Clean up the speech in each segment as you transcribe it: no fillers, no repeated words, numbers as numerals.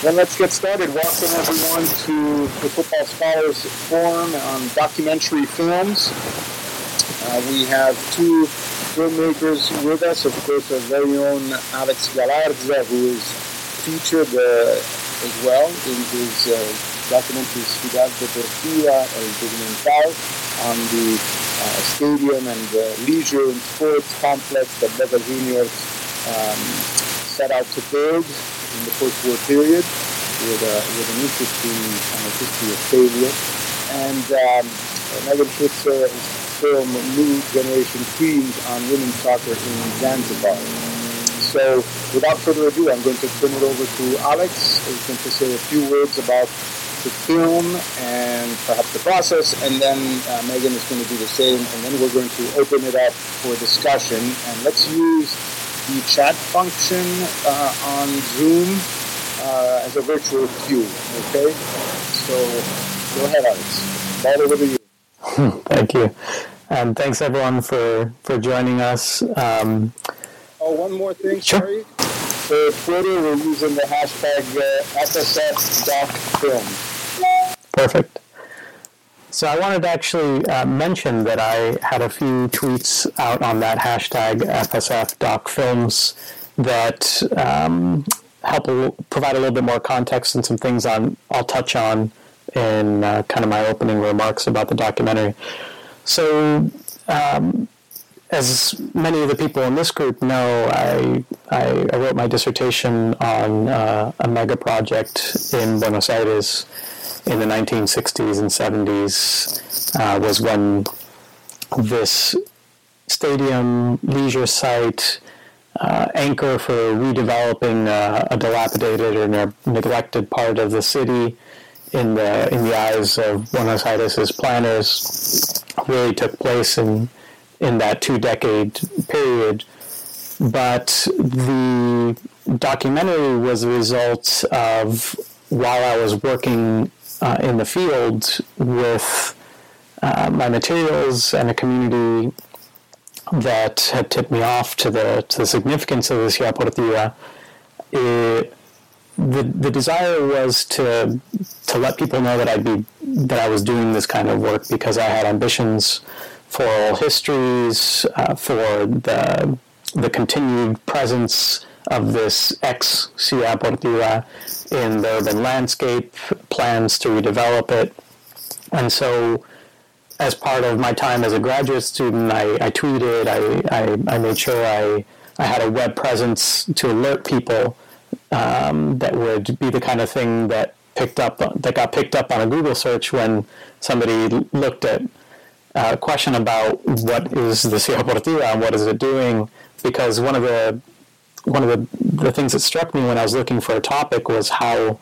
Then let's get started. Welcome everyone to the Football Scholars Forum on documentary films. We have two filmmakers with us. Of course, our very own Alex Galarza, who is featured as well in his documentary Ciudad Deportiva El Documental on the stadium and leisure and sports complex that Boca Juniors set out to build in the post-war period with an interesting history of failure. And Megan Schwitzer is film New Generation Queens on women's soccer in Zanzibar. So without further ado, I'm going to turn it over to Alex. He's going to say a few words about the film and perhaps the process, and then Megan is going to do the same, and then we're going to open it up for discussion. And let's use the chat function on Zoom as a virtual queue, okay? So go ahead, Alex. Ball over to you. Thank you. And thanks, everyone, for joining us. One more thing, sure. Sorry. For Twitter, we're using the hashtag FSFDocFilm. Perfect. So I wanted to actually mention that I had a few tweets out on that hashtag FSFDocFilms that help provide a little bit more context and some things I'll touch on in kind of my opening remarks about the documentary. So, as many of the people in this group know, I wrote my dissertation on a mega project in Buenos Aires in the 1960s and 70s, was when this stadium leisure site anchor for redeveloping a dilapidated or neglected part of the city in the eyes of Buenos Aires' planners really took place in that 2-decade period. But the documentary was a result of, while I was working in the field with my materials and a community that had tipped me off to the significance of the Ciudad Deportiva, the desire was to let people know that I was doing this kind of work because I had ambitions for oral histories, for the continued presence of this ex-Ciudad Deportiva in the urban landscape, plans to redevelop it. And so, as part of my time as a graduate student, I tweeted, I made sure I had a web presence to alert people that would be the kind of thing that got picked up on a Google search when somebody looked at a question about what is the Ciudad Deportiva and what is it doing. Because one of the things that struck me when I was looking for a topic was how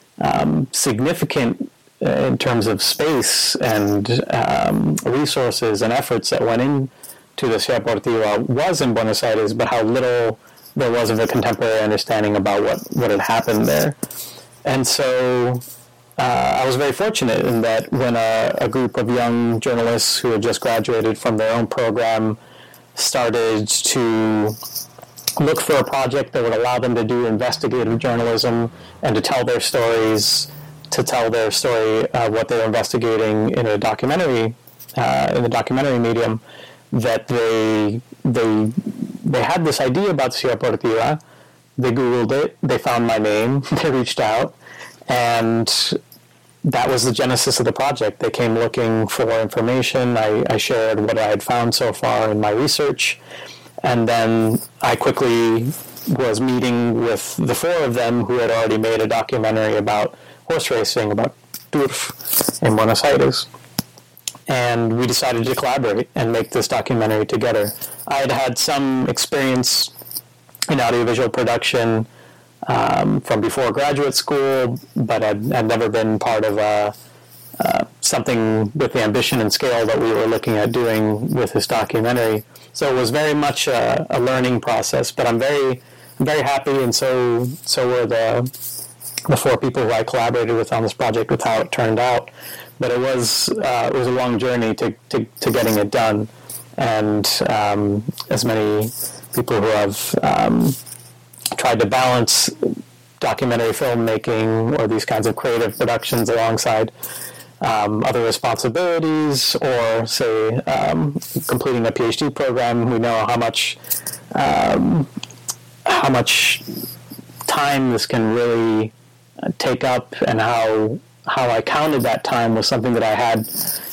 significant in terms of space and resources and efforts that went into the Ciudad Deportiva was in Buenos Aires, but how little there was of a contemporary understanding about what had happened there. And so I was very fortunate in that when a group of young journalists who had just graduated from their own program started to look for a project that would allow them to do investigative journalism and to tell their stories, what they were investigating in a documentary, in the documentary medium, that they had this idea about Ciudad Deportiva. They Googled it, they found my name, they reached out, and that was the genesis of the project. They came looking for information. I shared what I had found so far in my research, and then I quickly was meeting with the four of them who had already made a documentary about horse racing, about turf in Buenos Aires. And we decided to collaborate and make this documentary together. I had some experience in audiovisual production from before graduate school, but I'd never been part of something with the ambition and scale that we were looking at doing with this documentary. So it was very much a learning process, but I'm very happy, and so were the four people who I collaborated with on this project with how it turned out. But it was a long journey to getting it done, and as many people who have tried to balance documentary filmmaking or these kinds of creative productions alongside other responsibilities, or say completing a PhD program. We know how much time this can really take up, and how I counted that time was something that I had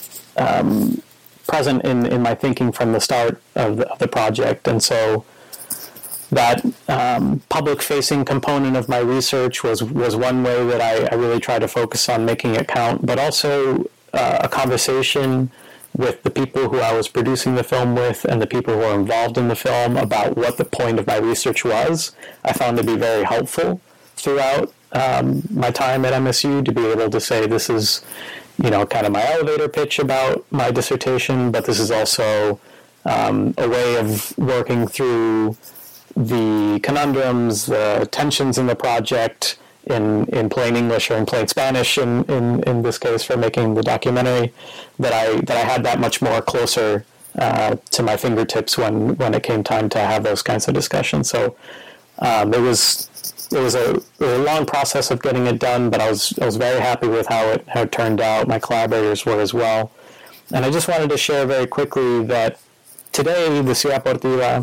present in my thinking from the start of the project. And so that public-facing component of my research was one way that I really tried to focus on making it count, but also a conversation with the people who I was producing the film with and the people who were involved in the film about what the point of my research was, I found to be very helpful throughout my time at MSU, to be able to say this is, kind of my elevator pitch about my dissertation, but this is also a way of working through the conundrums, the tensions in the project in plain English or in plain Spanish in this case for making the documentary, that I had that much more closer to my fingertips when it came time to have those kinds of discussions. So it was a long process of getting it done, but I was very happy with how it turned out. My collaborators were as well. And I just wanted to share very quickly that today the Ciudad Portiva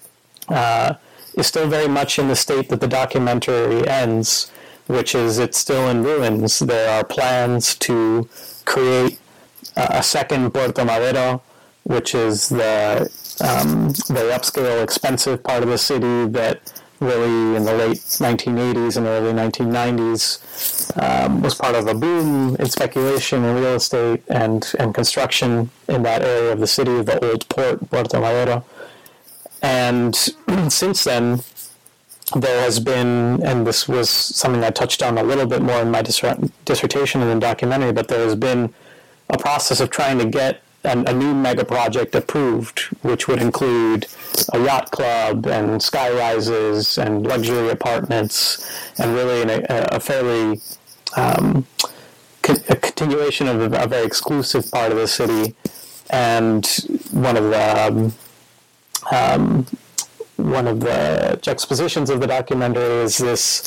is still very much in the state that the documentary ends, which is it's still in ruins. There are plans to create a second Puerto Madero, which is the very upscale, expensive part of the city that really in the late 1980s and early 1990s was part of a boom in speculation in real estate and construction in that area of the city, the old port, Puerto Madero. And since then, there has been, and this was something I touched on a little bit more in my dissertation and in the documentary, but there has been a process of trying to get a new mega project approved, which would include a yacht club and sky rises and luxury apartments, and really a fairly a continuation of a very exclusive part of the city. And one of the juxtapositions of the documentary is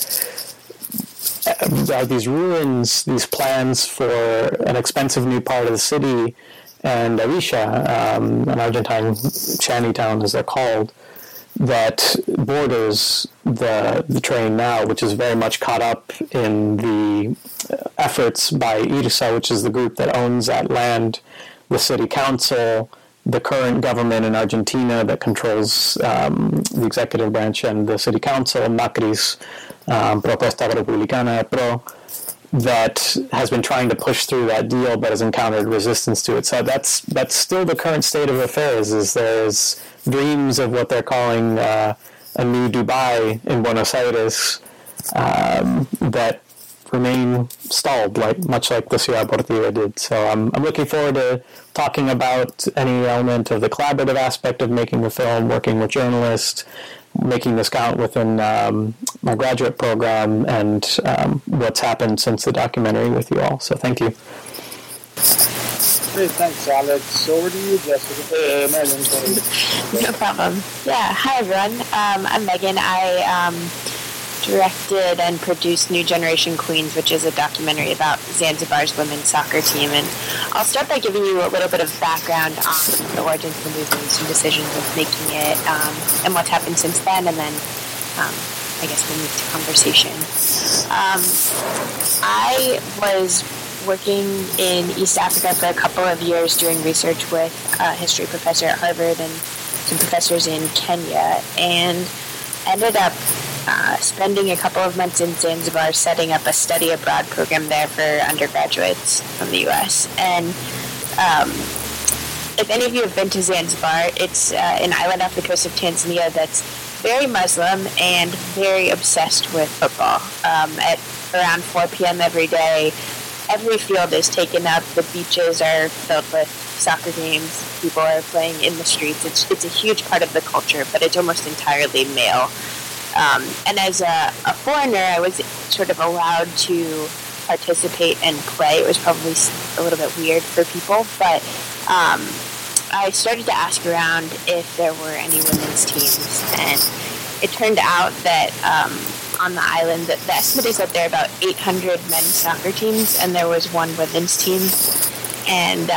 these ruins, these plans for an expensive new part of the city, and Arisha, an Argentine shantytown as they're called, that borders the train now, which is very much caught up in the efforts by IRSA, which is the group that owns that land, the city council, the current government in Argentina that controls the executive branch and the city council, Macri's Propuesta Republicana, PRO, that has been trying to push through that deal but has encountered resistance to it. So that's still the current state of affairs, is there's dreams of what they're calling a new Dubai in Buenos Aires that remain stalled, much like the Ciudad Portiva did. So I'm looking forward to talking about any element of the collaborative aspect of making the film, working with journalists, making this count within my graduate program, and what's happened since the documentary with you all. So thank you. Great, thanks, Alex. Over to you, Jessica. Megan, sorry. No problem. Yeah, hi everyone. I'm Megan. I directed and produced New Generation Queens, which is a documentary about Zanzibar's women's soccer team. And I'll start by giving you a little bit of background on the origins of the movement, some decisions of making it, and what's happened since then, and then I guess we'll move to conversation. I was working in East Africa for a couple of years doing research with a history professor at Harvard and some professors in Kenya, and ended up spending a couple of months in Zanzibar setting up a study abroad program there for undergraduates from the U.S. And if any of you have been to Zanzibar, it's an island off the coast of Tanzania that's very Muslim and very obsessed with football. At around 4 p.m. every day, every field is taken up. The beaches are filled with soccer games. People are playing in the streets. It's a huge part of the culture, but it's almost entirely male. And as a foreigner, I was sort of allowed to participate and play. It was probably a little bit weird for people, but I started to ask around if there were any women's teams, and it turned out that on the island. The estimate is that there are about 800 men's soccer teams, and there was one women's team. And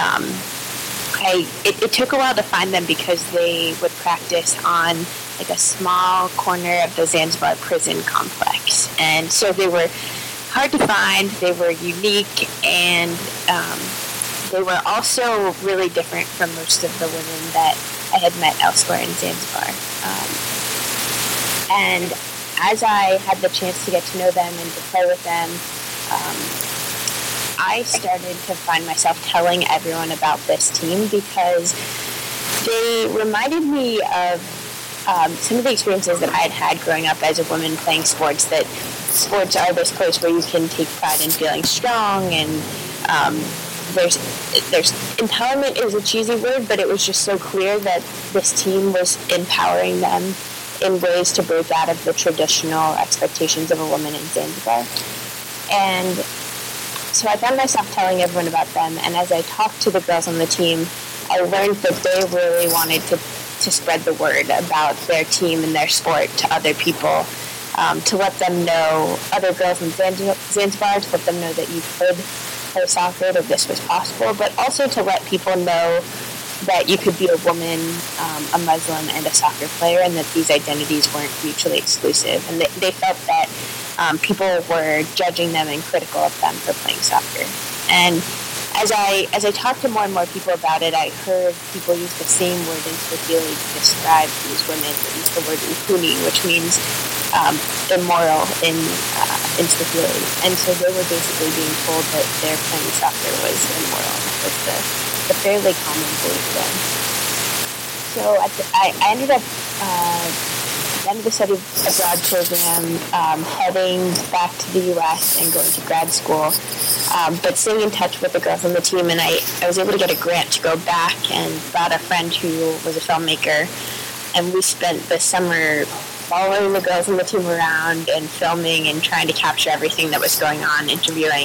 it took a while to find them because they would practice on like a small corner of the Zanzibar prison complex. And so they were hard to find, they were unique, and they were also really different from most of the women that I had met elsewhere in Zanzibar. And as I had the chance to get to know them and to play with them, I started to find myself telling everyone about this team because they reminded me of some of the experiences that I had had growing up as a woman playing sports, that sports are this place where you can take pride in feeling strong, and there's empowerment is a cheesy word, but it was just so clear that this team was empowering them in ways to break out of the traditional expectations of a woman in Zanzibar. And so I found myself telling everyone about them, and as I talked to the girls on the team, I learned that they really wanted to spread the word about their team and their sport to other people, to let them know, other girls in Zanzibar, to let them know that you could play soccer, that this was possible, but also to let people know that you could be a woman, a Muslim, and a soccer player, and that these identities weren't mutually exclusive. And they felt that people were judging them and critical of them for playing soccer. And as I talked to more and more people about it, I heard people use the same word in Swahili to describe these women. They used the word uhuni, which means immoral in Swahili. And so they were basically being told that their playing soccer was immoral. That was the fairly common belief then. So I ended up at the end of the study abroad program, heading back to the U.S. and going to grad school, but staying in touch with the girls on the team. And I was able to get a grant to go back and brought a friend who was a filmmaker. And we spent the summer following the girls on the team around and filming and trying to capture everything that was going on, interviewing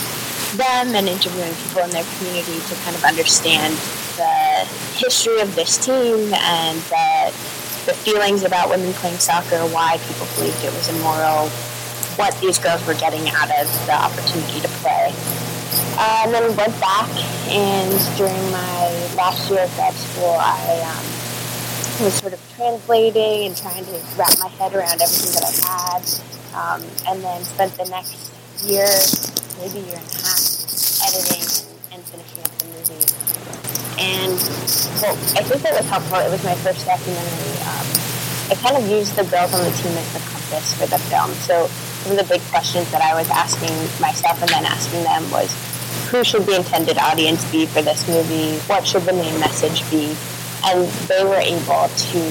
them and interviewing people in their community to kind of understand the history of this team and the feelings about women playing soccer, why people believed it was immoral, what these girls were getting out of the opportunity to play. And then went back, and during my last year of grad school, I was sort of translating and trying to wrap my head around everything that I had, and then spent the next year, maybe year and a half, editing and finishing up the movie. And well, I think that was helpful. It was my first documentary. I kind of used the girls on the team as the compass for the film. So some of the big questions that I was asking myself and then asking them was, who should the intended audience be for this movie? What should the main message be? And they were able to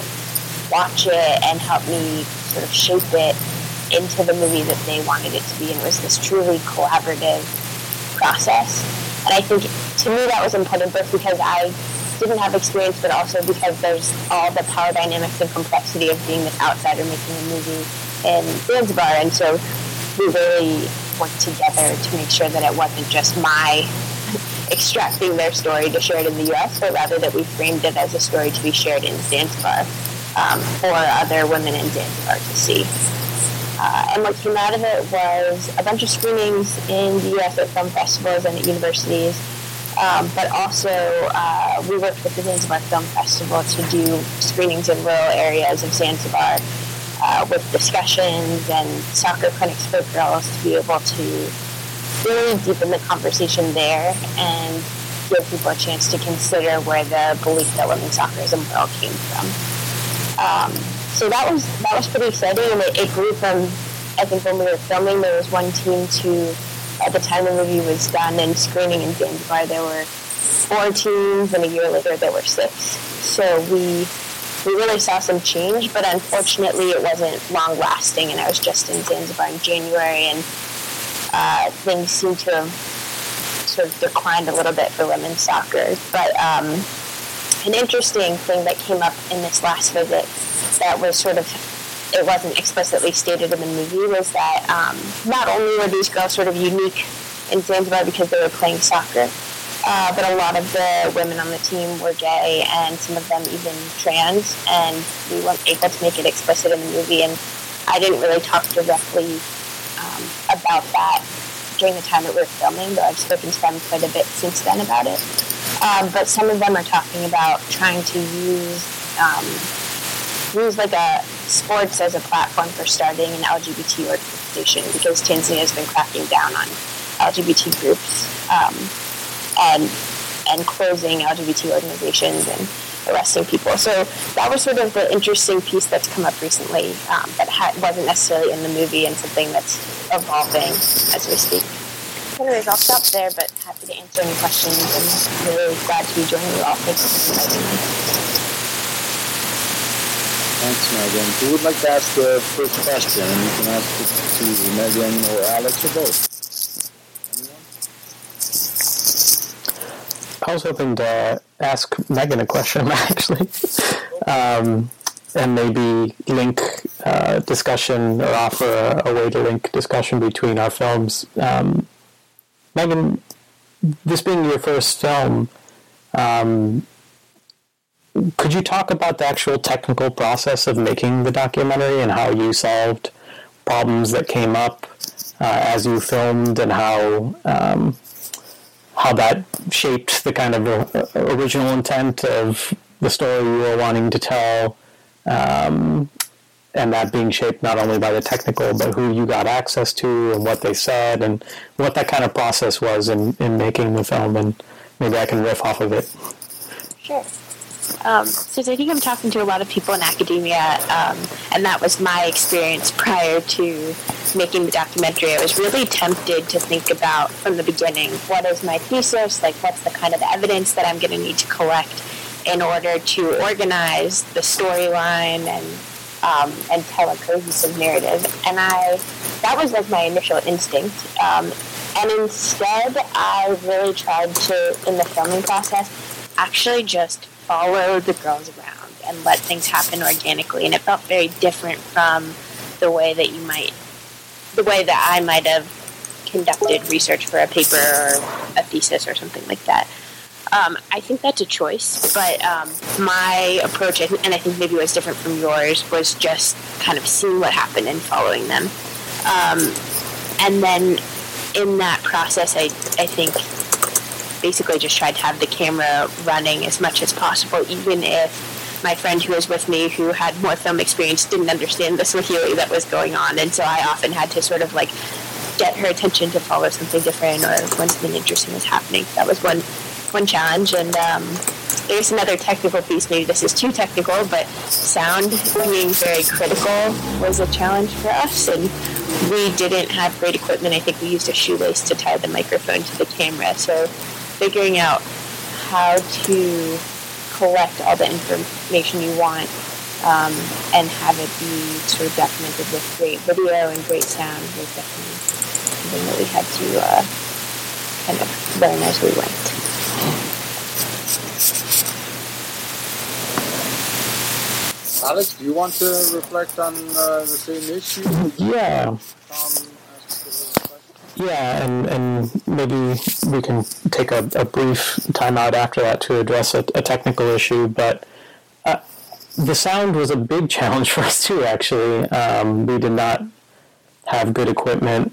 watch it and help me sort of shape it into the movie that they wanted it to be. And it was this truly collaborative process. And I think, to me, that was important, both because I didn't have experience, but also because there's all the power dynamics and complexity of being this outsider making a movie in Zanzibar. And so we really worked together to make sure that it wasn't just my extracting their story to share it in the U.S., but rather that we framed it as a story to be shared in Zanzibar for other women in Zanzibar to see. And what came out of it was a bunch of screenings in the U.S. at film festivals and at universities, but also we worked with the Zanzibar Film Festival to do screenings in rural areas of Zanzibar with discussions and soccer clinics for girls to be able to really deepen the conversation there and give people a chance to consider where the belief that women's soccer is immoral came from. So that was pretty exciting, and it grew from, I think when we were filming, there was one team to, at the time the movie was done and screening in Zanzibar, there were 4 teams, and a year later there were 6. So we really saw some change, but unfortunately it wasn't long-lasting, and I was just in Zanzibar in January, and things seem to have sort of declined a little bit for women's soccer. But an interesting thing that came up in this last visit that was sort of, it wasn't explicitly stated in the movie, was that not only were these girls sort of unique in Zanzibar because they were playing soccer, but a lot of the women on the team were gay, and some of them even trans, and we weren't able to make it explicit in the movie. And I didn't really talk directly about that during the time that we were filming, though I've spoken to them quite a bit since then about it. But some of them are talking about trying to use like a sports as a platform for starting an LGBT organization, because Tanzania has been cracking down on LGBT groups and closing LGBT organizations and arresting people. So that was sort of the interesting piece that's come up recently that wasn't necessarily in the movie, and something that's evolving as we speak. Anyways, I'll stop there, but happy to answer any questions, and really glad to be joining you all. Thanks for inviting me. Thanks, Megan. Who would like to ask the first question? You can ask it to Megan or Alex or both. Anyone? I was hoping to ask Megan a question, actually, and maybe link discussion, or offer a way to link discussion between our films. Megan, this being your first film, could you talk about the actual technical process of making the documentary and how you solved problems that came up as you filmed, and how that shaped the kind of original intent of the story you were wanting to tell, and that being shaped not only by the technical, but who you got access to and what they said, and what that kind of process was in making the film, and maybe I can riff off of it. Sure. So I think I'm talking to a lot of people in academia, and that was my experience prior to making the documentary. I was really tempted to think about, from the beginning, what is my thesis, like what's the kind of evidence that I'm going to need to collect in order to organize the storyline and tell a cohesive narrative. And that was like my initial instinct. And instead, I really tried to, in the filming process, actually just follow the girls around and let things happen organically. And it felt very different from the way that I might have conducted research for a paper or a thesis or something like that. I think that's a choice, but my approach, and I think maybe it was different from yours, was just kind of seeing what happened and following them. And then in that process, I think basically just tried to have the camera running as much as possible, even if my friend who was with me, who had more film experience, didn't understand the Swahili that was going on, and so I often had to sort of like get her attention to follow something different, or when something interesting was happening. That was one challenge. And there's another technical piece. Maybe this is too technical, but sound being very critical was a challenge for us, and we didn't have great equipment. I think we used a shoelace to tie the microphone to the camera, so figuring out how to collect all the information you want and have it be sort of documented with great video and great sound was definitely something that we had to kind of learn as we went. Alex, do you want to reflect on the same issue? Yeah. Yeah, and maybe we can take a brief time out after that to address a technical issue, but the sound was a big challenge for us too, actually. We did not have good equipment.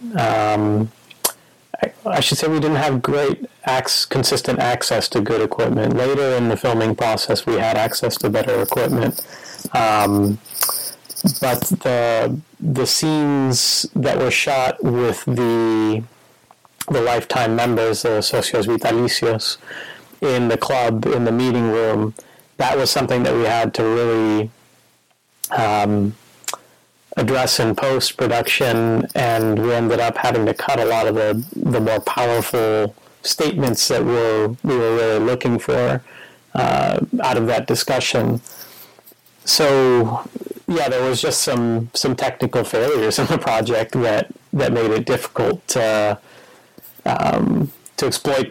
I should say we didn't have great consistent access to good equipment. Later in the filming process, we had access to better equipment. But the scenes that were shot with the lifetime members, the socios vitalicios, in the club, in the meeting room, that was something that we had to really address in post-production, and we ended up having to cut a lot of the more powerful statements that we were really looking for out of that discussion. So, yeah, there was just some technical failures in the project that made it difficult to exploit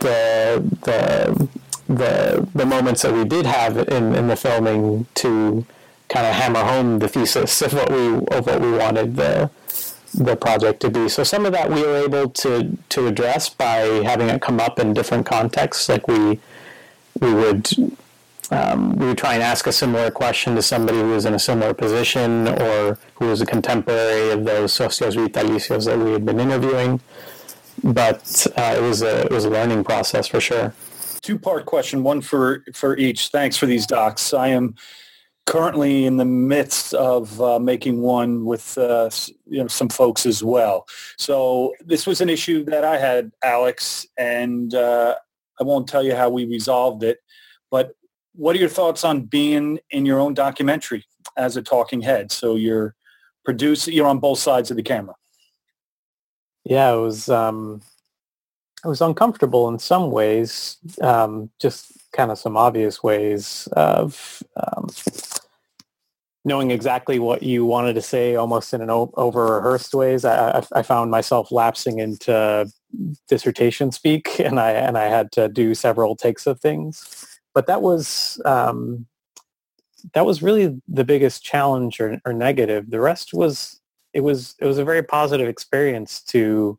the moments that we did have in the filming to kind of hammer home the thesis of what we wanted the project to be. So some of that we were able to address by having it come up in different contexts. Like we would we would try and ask a similar question to somebody who was in a similar position or who was a contemporary of those socios vitalicios that we had been interviewing. But it was a learning process for sure. Two-part question, one for each. Thanks for these docs. I am currently in the midst of making one with some folks as well. So this was an issue that I had, Alex, and I won't tell you how we resolved it, but what are your thoughts on being in your own documentary as a talking head? So you're on both sides of the camera. Yeah, it was uncomfortable in some ways, just kind of some obvious ways of knowing exactly what you wanted to say almost in an over-rehearsed ways. I found myself lapsing into dissertation speak, and I had to do several takes of things. But that was really the biggest challenge or negative. The rest was it was a very positive experience to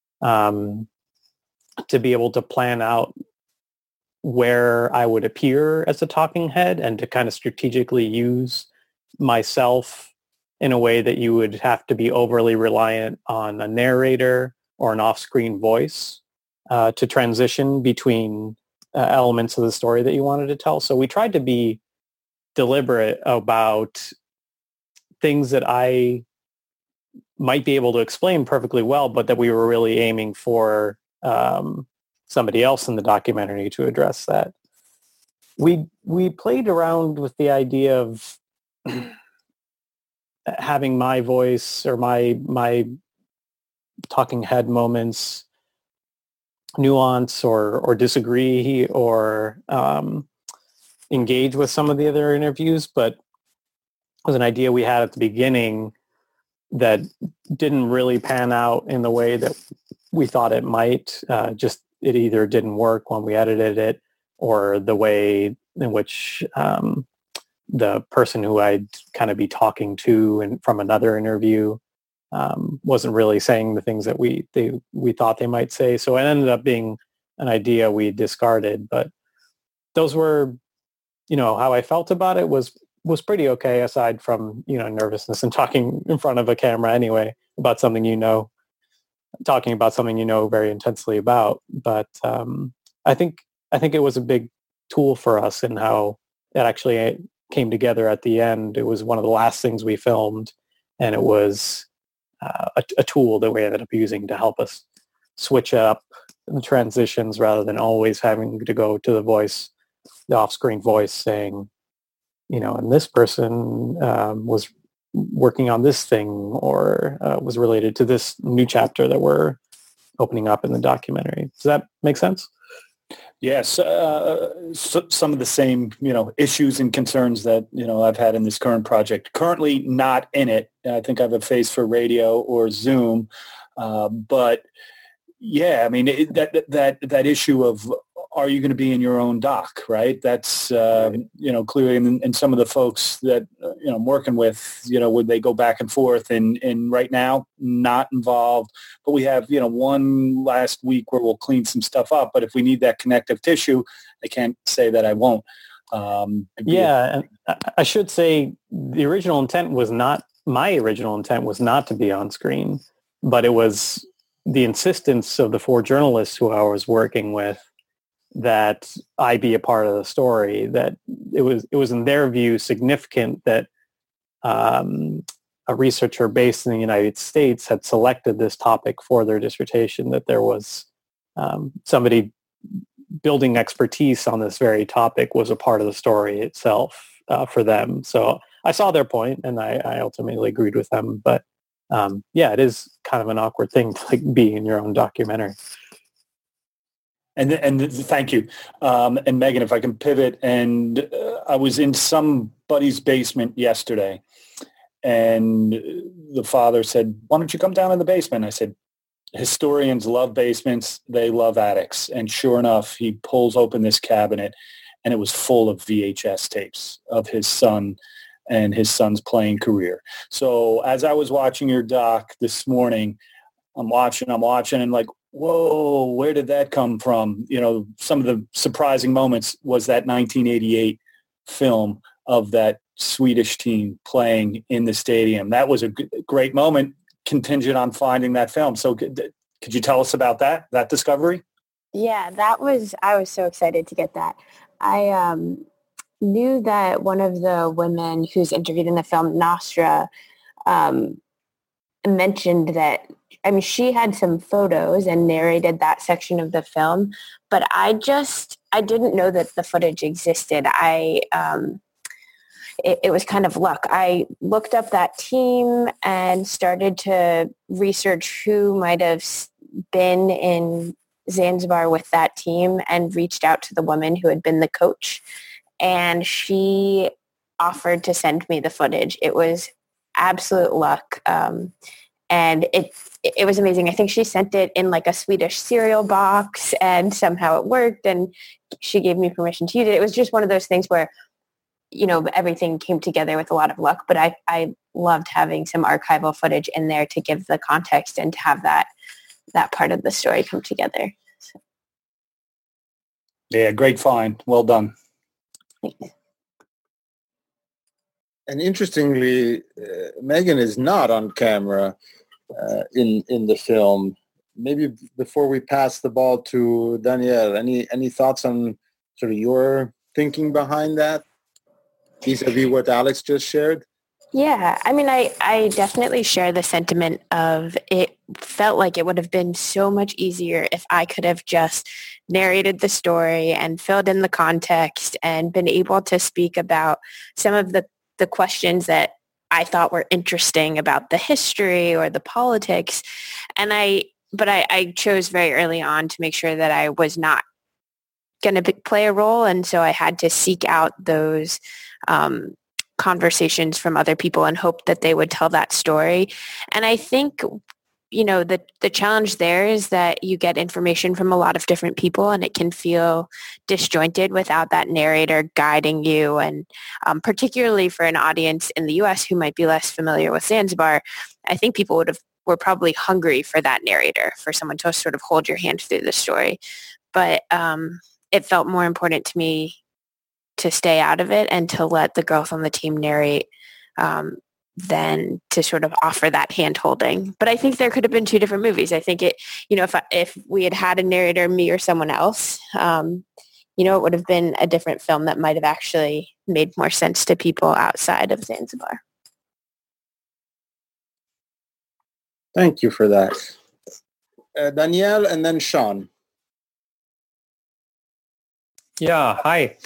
be able to plan out where I would appear as a talking head and to kind of strategically use myself in a way that you would have to be overly reliant on a narrator or an off-screen voice to transition between elements of the story that you wanted to tell. So we tried to be deliberate about things that I might be able to explain perfectly well, but that we were really aiming for somebody else in the documentary to address that. We played around with the idea of having my voice or my talking head moments nuance or disagree or engage with some of the other interviews, but it was an idea we had at the beginning that didn't really pan out in the way that we thought it might. Just it either didn't work when we edited it, or the way in which the person who I'd kind of be talking to and from another interview wasn't really saying the things that we thought they might say. So it ended up being an idea we discarded. But those were, how I felt about it was pretty okay, aside from, nervousness and talking in front of a camera anyway about something talking about something very intensely about. But I think it was a big tool for us in how it actually came together at the end. It was one of the last things we filmed, and it was a tool that we ended up using to help us switch up the transitions rather than always having to go to the off-screen voice saying, and this person was working on this thing or was related to this new chapter that we're opening up in the documentary. Does that make sense? Yes. Some of the same, issues and concerns that, I've had in this current project. Currently not in it. I think I have a face for radio or Zoom. But yeah, I mean, that issue of, are you going to be in your own doc, right? That's, clearly, and some of the folks that, I'm working with, would they go back and forth and right now not involved, but we have, one last week where we'll clean some stuff up. But if we need that connective tissue, I can't say that I won't. And I should say my original intent was not to be on screen, but it was the insistence of the 4 journalists who I was working with that I be a part of the story, that it was in their view significant that a researcher based in the United States had selected this topic for their dissertation, that there was somebody building expertise on this very topic was a part of the story itself for them. So I saw their point and I ultimately agreed with them. But it is kind of an awkward thing to be in your own documentary. And thank you. And Megan, if I can pivot, and I was in somebody's basement yesterday, and the father said, "Why don't you come down in the basement?" I said, "Historians love basements. They love attics." And sure enough, he pulls open this cabinet, and it was full of VHS tapes of his son and his son's playing career. So as I was watching your doc this morning, I'm watching, and like, whoa, where did that come from? Some of the surprising moments was that 1988 film of that Swedish team playing in the stadium. That was a great moment, contingent on finding that film. So could you tell us about that discovery? Yeah, I was so excited to get that. I knew that one of the women who's interviewed in the film, Nostra, mentioned that, I mean, she had some photos and narrated that section of the film, but I didn't know that the footage existed. It was kind of luck. I looked up that team and started to research who might have been in Zanzibar with that team and reached out to the woman who had been the coach. And she offered to send me the footage. It was absolute luck. And it was amazing. I think she sent it in like a Swedish cereal box and somehow it worked and she gave me permission to use it. It was just one of those things where, you know, everything came together with a lot of luck, but I loved having some archival footage in there to give the context and to have that part of the story come together. So. Yeah, great find. Well done. And interestingly, Megan is not on camera in the film. Maybe before we pass the ball to Danielle, any thoughts on sort of your thinking behind that, vis-a-vis what Alex just shared? Yeah, I mean, I definitely share the sentiment of it felt like it would have been so much easier if I could have just narrated the story and filled in the context and been able to speak about some of the questions that I thought were interesting about the history or the politics. But I chose very early on to make sure that I was not going to play a role. And so I had to seek out those conversations from other people and hope that they would tell that story. And I think, you know, the challenge there is that you get information from a lot of different people and it can feel disjointed without that narrator guiding you. And particularly for an audience in the US who might be less familiar with Zanzibar, I think people were probably hungry for that narrator, for someone to sort of hold your hand through the story. But it felt more important to me to stay out of it and to let the girls on the team narrate than to sort of offer that hand holding. But I think there could have been two different movies. I think if we had a narrator, me or someone else, it would have been a different film that might have actually made more sense to people outside of Zanzibar. Thank you for that. Danielle and then Sean. Yeah, hi.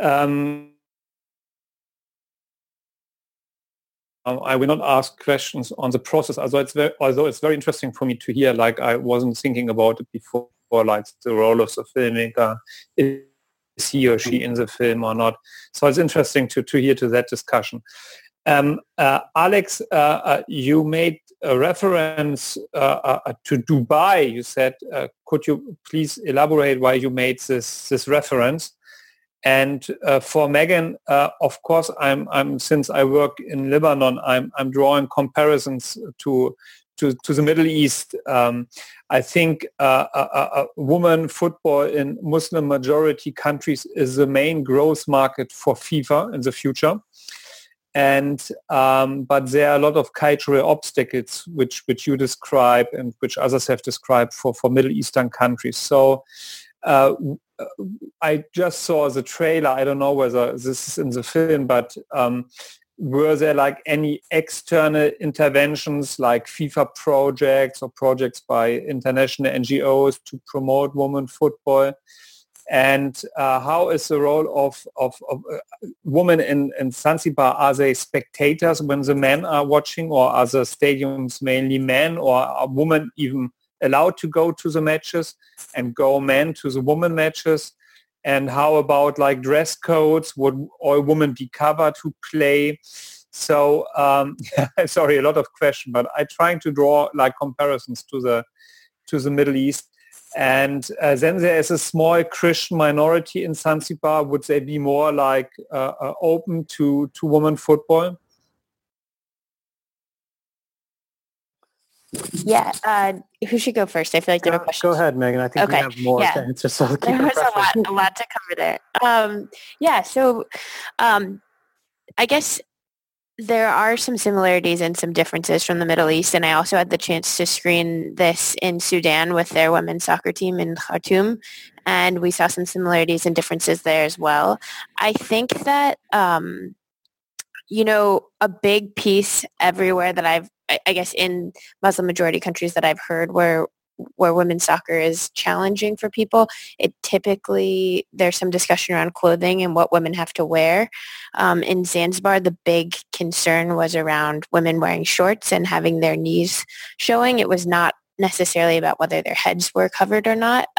I will not ask questions on the process, although it's very interesting for me to hear, like I wasn't thinking about it before, like the role of the filmmaker, is he or she in the film or not. So it's interesting to hear to that discussion. Alex, you made a reference to Dubai. You said, could you please elaborate why you made this reference? And for Megan, of course, I'm since I work in Lebanon, I'm drawing comparisons to the Middle East. I think women football in Muslim majority countries is the main growth market for FIFA in the future. And but there are a lot of cultural obstacles which you describe and which others have described for Middle Eastern countries. So I just saw the trailer. I don't know whether this is in the film, but were there like any external interventions like FIFA projects or projects by international NGOs to promote women football? And how is the role of women in Zanzibar? Are they spectators when the men are watching, or are the stadiums mainly men, or are women even allowed to go to the matches and go men to the women matches? And how about like dress codes? Would all women be covered to play? So sorry, a lot of questions, but I'm trying to draw like comparisons to the Middle East. And then there is a small Christian minority in Zanzibar. Would they be more like open to women football? Yeah, who should go first? I feel like there were questions. Go ahead, Megan. I think we have more to answer, so keep there it was fresh. a lot to cover there. So I guess there are some similarities and some differences from the Middle East, and I also had the chance to screen this in Sudan with their women's soccer team in Khartoum, and we saw some similarities and differences there as well. I think that, a big piece everywhere that I guess in Muslim majority countries that I've heard where women's soccer is challenging for people, it typically, there's some discussion around clothing and what women have to wear. In Zanzibar, the big concern was around women wearing shorts and having their knees showing. It was not necessarily about whether their heads were covered or not.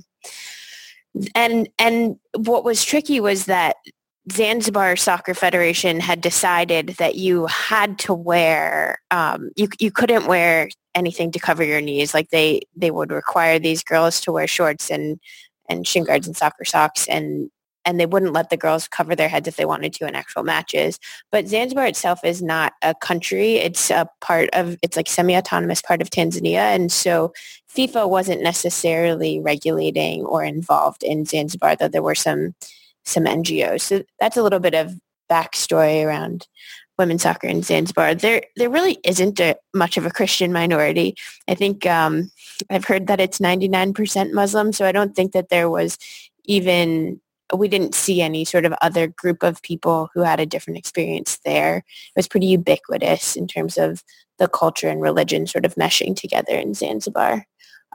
And what was tricky was that Zanzibar Soccer Federation had decided that you had to wear, you couldn't wear anything to cover your knees. Like they would require these girls to wear shorts and shin guards and soccer socks, and they wouldn't let the girls cover their heads if they wanted to in actual matches. But Zanzibar itself is not a country. It's it's like semi-autonomous part of Tanzania. And so FIFA wasn't necessarily regulating or involved in Zanzibar, though there were some NGOs. So that's a little bit of backstory around women's soccer in Zanzibar. There really isn't much of a Christian minority. I think I've heard that it's 99% Muslim, so I don't think that there was we didn't see any sort of other group of people who had a different experience there. It was pretty ubiquitous in terms of the culture and religion sort of meshing together in Zanzibar.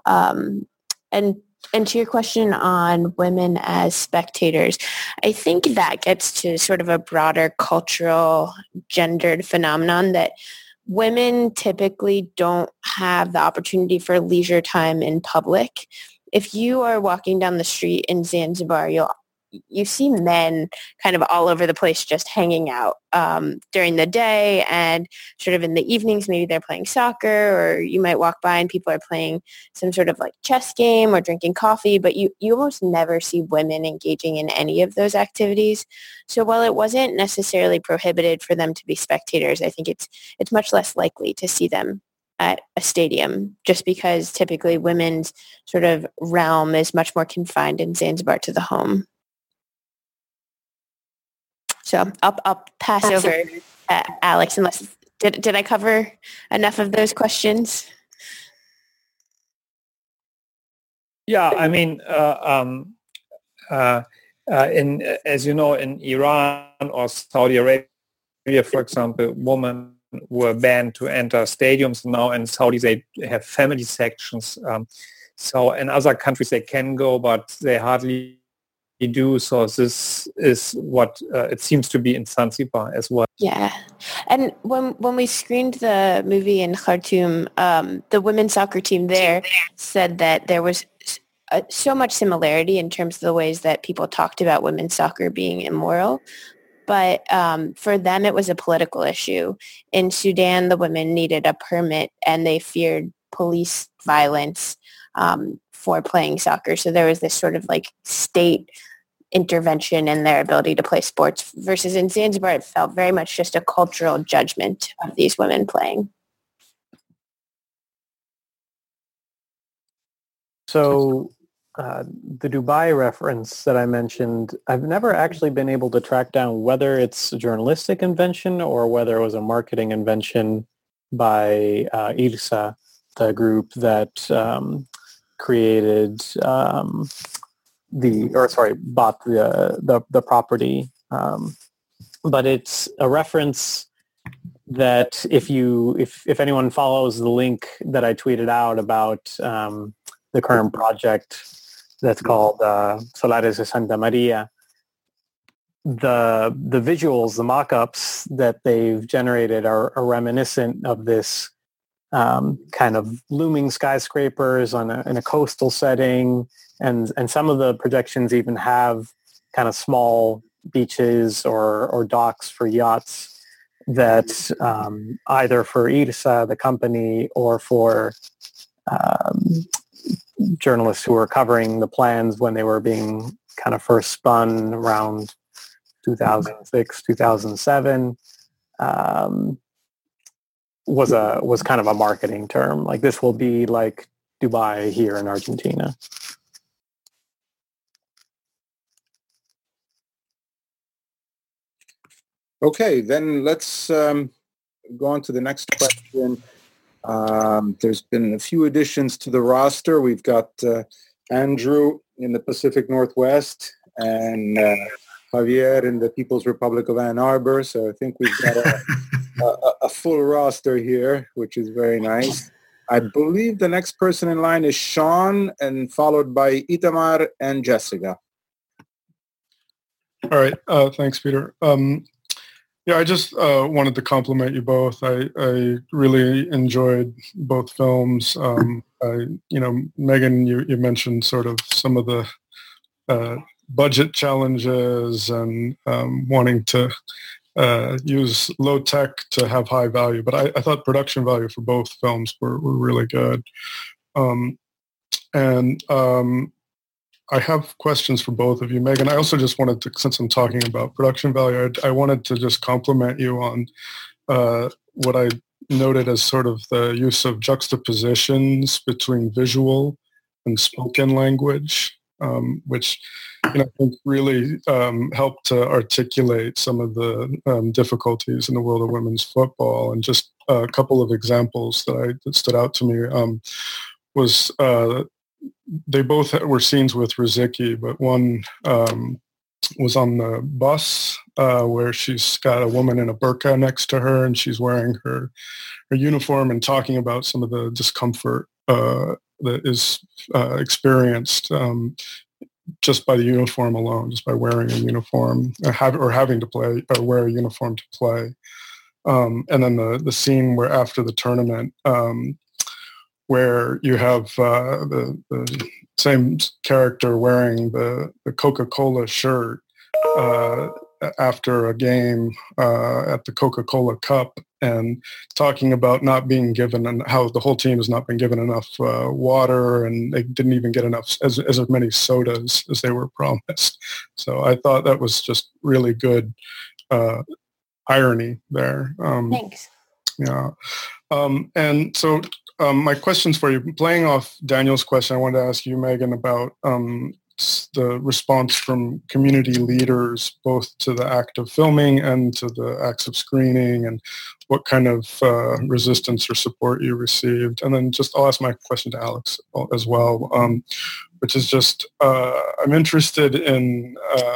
And to your question on women as spectators, I think that gets to sort of a broader cultural gendered phenomenon that women typically don't have the opportunity for leisure time in public. If you are walking down the street in Zanzibar, you see men kind of all over the place just hanging out during the day, and sort of in the evenings maybe they're playing soccer, or you might walk by and people are playing some sort of like chess game or drinking coffee, but you almost never see women engaging in any of those activities. So while it wasn't necessarily prohibited for them to be spectators, I think it's much less likely to see them at a stadium, just because typically women's sort of realm is much more confined in Zanzibar to the home. So I'll pass over Alex, unless did I cover enough of those questions? Yeah, I mean, as you know, in Iran or Saudi Arabia, for example, women were banned to enter stadiums. Now in Saudi, they have family sections. So in other countries, they can go, but they hardly do. So this is what it seems to be in Zanzibar as well. Yeah. And when we screened the movie in Khartoum, the women's soccer team there said that there was so much similarity in terms of the ways that people talked about women's soccer being immoral. But for them, it was a political issue. In Sudan, the women needed a permit and they feared police violence for playing soccer. So there was this sort of like state intervention in their ability to play sports, versus in Zanzibar, it felt very much just a cultural judgment of these women playing. So the Dubai reference that I mentioned, I've never actually been able to track down whether it's a journalistic invention or whether it was a marketing invention by IRSA, the group that created bought the property. But it's a reference that if anyone follows the link that I tweeted out about the current project that's called Solares de Santa Maria, the visuals, the mock-ups that they've generated are reminiscent of this kind of looming skyscrapers in a coastal setting, and some of the projections even have kind of small beaches or docks for yachts that either for IRSA, the company, or for journalists who were covering the plans when they were being kind of first spun around 2006, 2007, was kind of a marketing term. Like, this will be like Dubai here in Argentina. Okay, then let's go on to the next question. There's been a few additions to the roster. We've got Andrew in the Pacific Northwest and Javier in the People's Republic of Ann Arbor. So I think we've got a full roster here, which is very nice. I believe the next person in line is Sean, and followed by Itamar and Jessica. All right. Thanks, Peter. I just wanted to compliment you both. I really enjoyed both films. Megan, you mentioned sort of some of the budget challenges and wanting to use low tech to have high value. But I thought production value for both films were really good. I have questions for both of you. Megan, I also just wanted to, since I'm talking about production value, I wanted to just compliment you on what I noted as sort of the use of juxtapositions between visual and spoken language, which I think really helped to articulate some of the difficulties in the world of women's football. And just a couple of examples that stood out to me was they both were scenes with Riziki, but one was on the bus where she's got a woman in a burqa next to her, and she's wearing her uniform and talking about some of the discomfort that is experienced just by the uniform alone, just by wearing a uniform or having to play or wear a uniform to play. And then the scene where after the tournament, where you have the same character wearing the Coca-Cola shirt after a game at the Coca-Cola Cup, and talking about not being given and how the whole team has not been given enough water, and they didn't even get enough as many sodas as they were promised. So I thought that was just really good irony there. Thanks. Yeah. And so my questions for you, playing off Daniel's question, I wanted to ask you, Megan, about the response from community leaders, both to the act of filming and to the acts of screening, and what kind of resistance or support you received. And then I'll ask my question to Alex as well, which is just, I'm interested in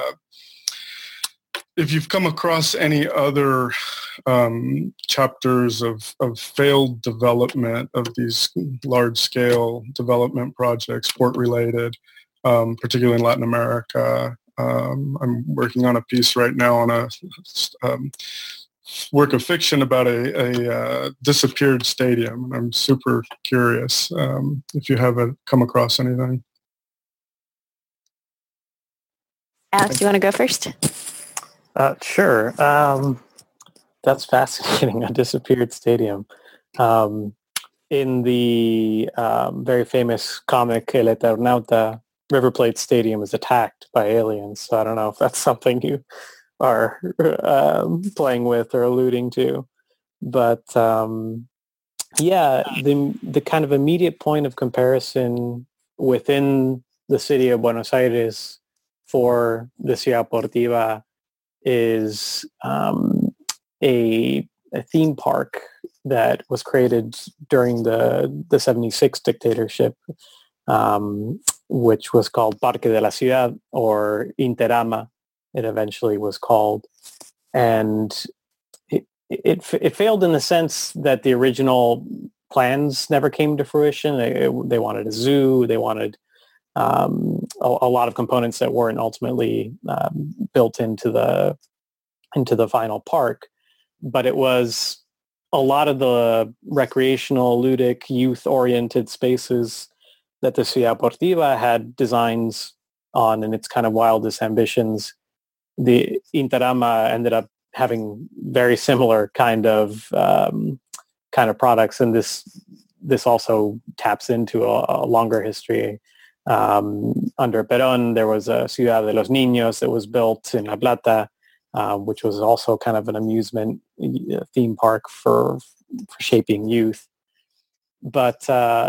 if you've come across any other chapters of failed development of these large-scale development projects, sport-related, particularly in Latin America. I'm working on a piece right now on a work of fiction about a disappeared stadium, and I'm super curious if you have come across anything. Alex, you want to go first? Sure. That's fascinating. A disappeared stadium. In the very famous comic El Eternauta, River Plate Stadium is attacked by aliens. So I don't know if that's something you are playing with or alluding to. But the kind of immediate point of comparison within the city of Buenos Aires for the Ciudad Deportiva is a theme park that was created during the 76 dictatorship, which was called Parque de la Ciudad, or Interama, it eventually was called. And it failed in the sense that the original plans never came to fruition. They wanted a zoo. They wanted a lot of components that weren't ultimately built into the final park. But it was a lot of the recreational, ludic, youth-oriented spaces that the Ciudad Deportiva had designs on in its kind of wildest ambitions. The Interama ended up having very similar kind of products, and this also taps into a longer history. Under Perón, there was a Ciudad de los Niños that was built in La Plata, which was also kind of an amusement theme park for shaping youth. But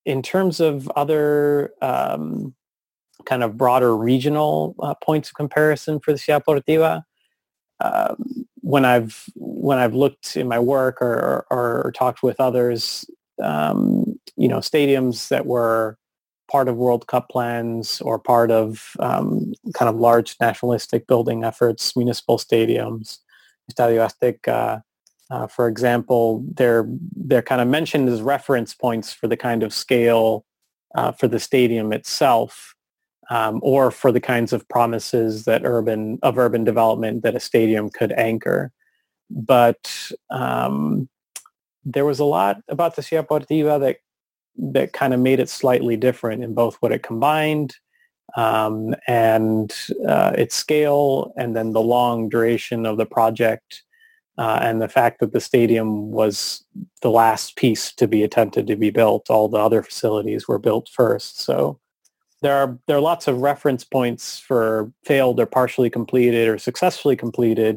in terms of other kind of broader regional points of comparison for the Ciudad Deportiva, when I've looked in my work or talked with others, stadiums that were part of World Cup plans or part of kind of large nationalistic building efforts, municipal stadiums, Estadio Azteca, for example, they're kind of mentioned as reference points for the kind of scale for the stadium itself, or for the kinds of promises that urban development that a stadium could anchor. But there was a lot about the Ciudad Deportiva that kind of made it slightly different in both what it combined and its scale, and then the long duration of the project, and the fact that the stadium was the last piece to be attempted to be built. All the other facilities were built first. So there are lots of reference points for failed or partially completed or successfully completed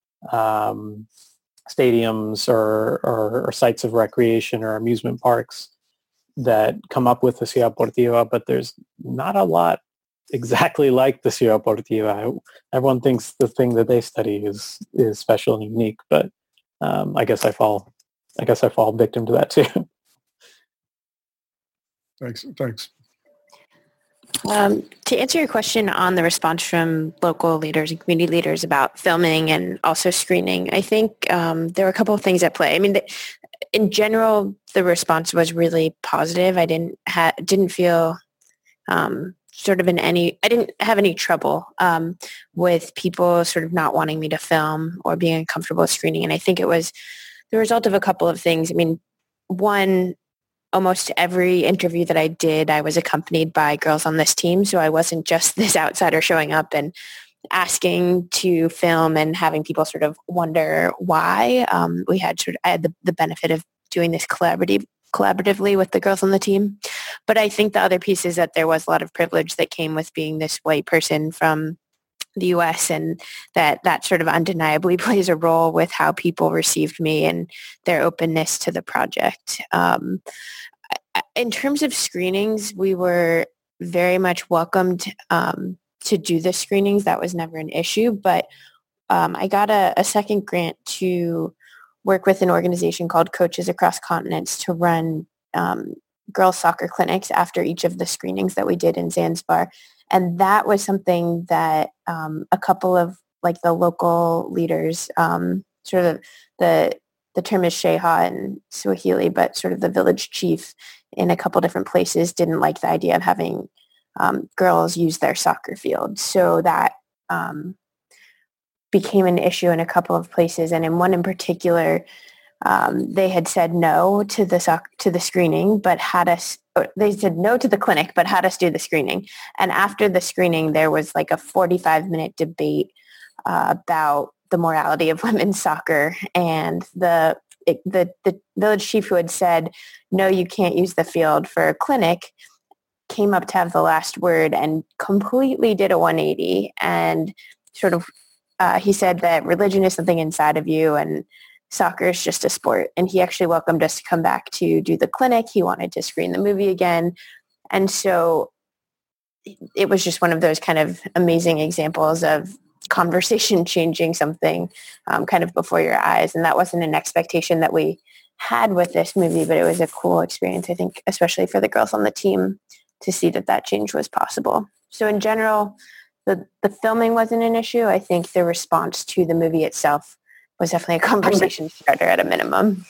stadiums or sites of recreation or amusement parks that come up with the Ciudad Deportiva, but there's not a lot exactly like the Ciudad Deportiva. Everyone thinks the thing that they study is special and unique, but I guess I fall victim to that too. Thanks. To answer your question on the response from local leaders and community leaders about filming and also screening, I think there were a couple of things at play. I mean, in general, the response was really positive. I didn't feel I didn't have any trouble with people sort of not wanting me to film or being uncomfortable with screening. And I think it was the result of a couple of things. I mean, one, almost every interview that I did, I was accompanied by girls on this team. So I wasn't just this outsider showing up and asking to film and having people sort of wonder why. I had the benefit of doing this collaboratively with the girls on the team. But I think the other piece is that there was a lot of privilege that came with being this white person from the U.S., and that sort of undeniably plays a role with how people received me and their openness to the project. In terms of screenings, we were very much welcomed to do the screenings. That was never an issue, but I got a second grant to work with an organization called Coaches Across Continents to run girls soccer clinics after each of the screenings that we did in Zanzibar. And that was something that a couple of like the local leaders, sort of the term is Sheha in Swahili, but sort of the village chief in a couple different places didn't like the idea of having girls use their soccer field. So that became an issue in a couple of places. And in one in particular, they had said no to the screening, but they said no to the clinic, but had us do the screening. And after the screening, there was like a 45-minute debate about the morality of women's soccer. And the village chief who had said, no, you can't use the field for a clinic, came up to have the last word and completely did a 180. And sort of, he said that religion is something inside of you and soccer is just a sport. And he actually welcomed us to come back to do the clinic. He wanted to screen the movie again. And so it was just one of those kind of amazing examples of conversation changing something kind of before your eyes. And that wasn't an expectation that we had with this movie, but it was a cool experience, I think, especially for the girls on the team to see that change was possible. So in general, the filming wasn't an issue. I think the response to the movie itself was definitely a conversation starter at a minimum.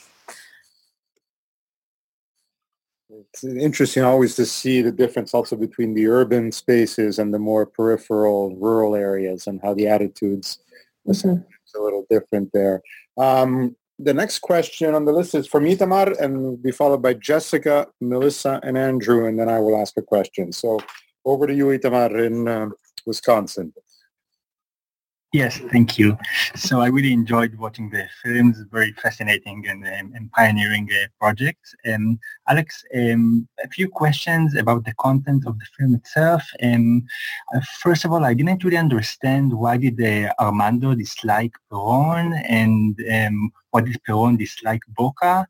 It's interesting always to see the difference also between the urban spaces and the more peripheral rural areas and how the attitudes are a little different there. The next question on the list is from Itamar and will be followed by Jessica, Melissa, and Andrew, and then I will ask a question. So over to you, Itamar, in Wisconsin. Yes, thank you. So I really enjoyed watching the films, very fascinating and pioneering projects. Alex, a few questions about the content of the film itself. First of all, I didn't really understand why did Armando dislike Peron and why did Peron dislike Boca?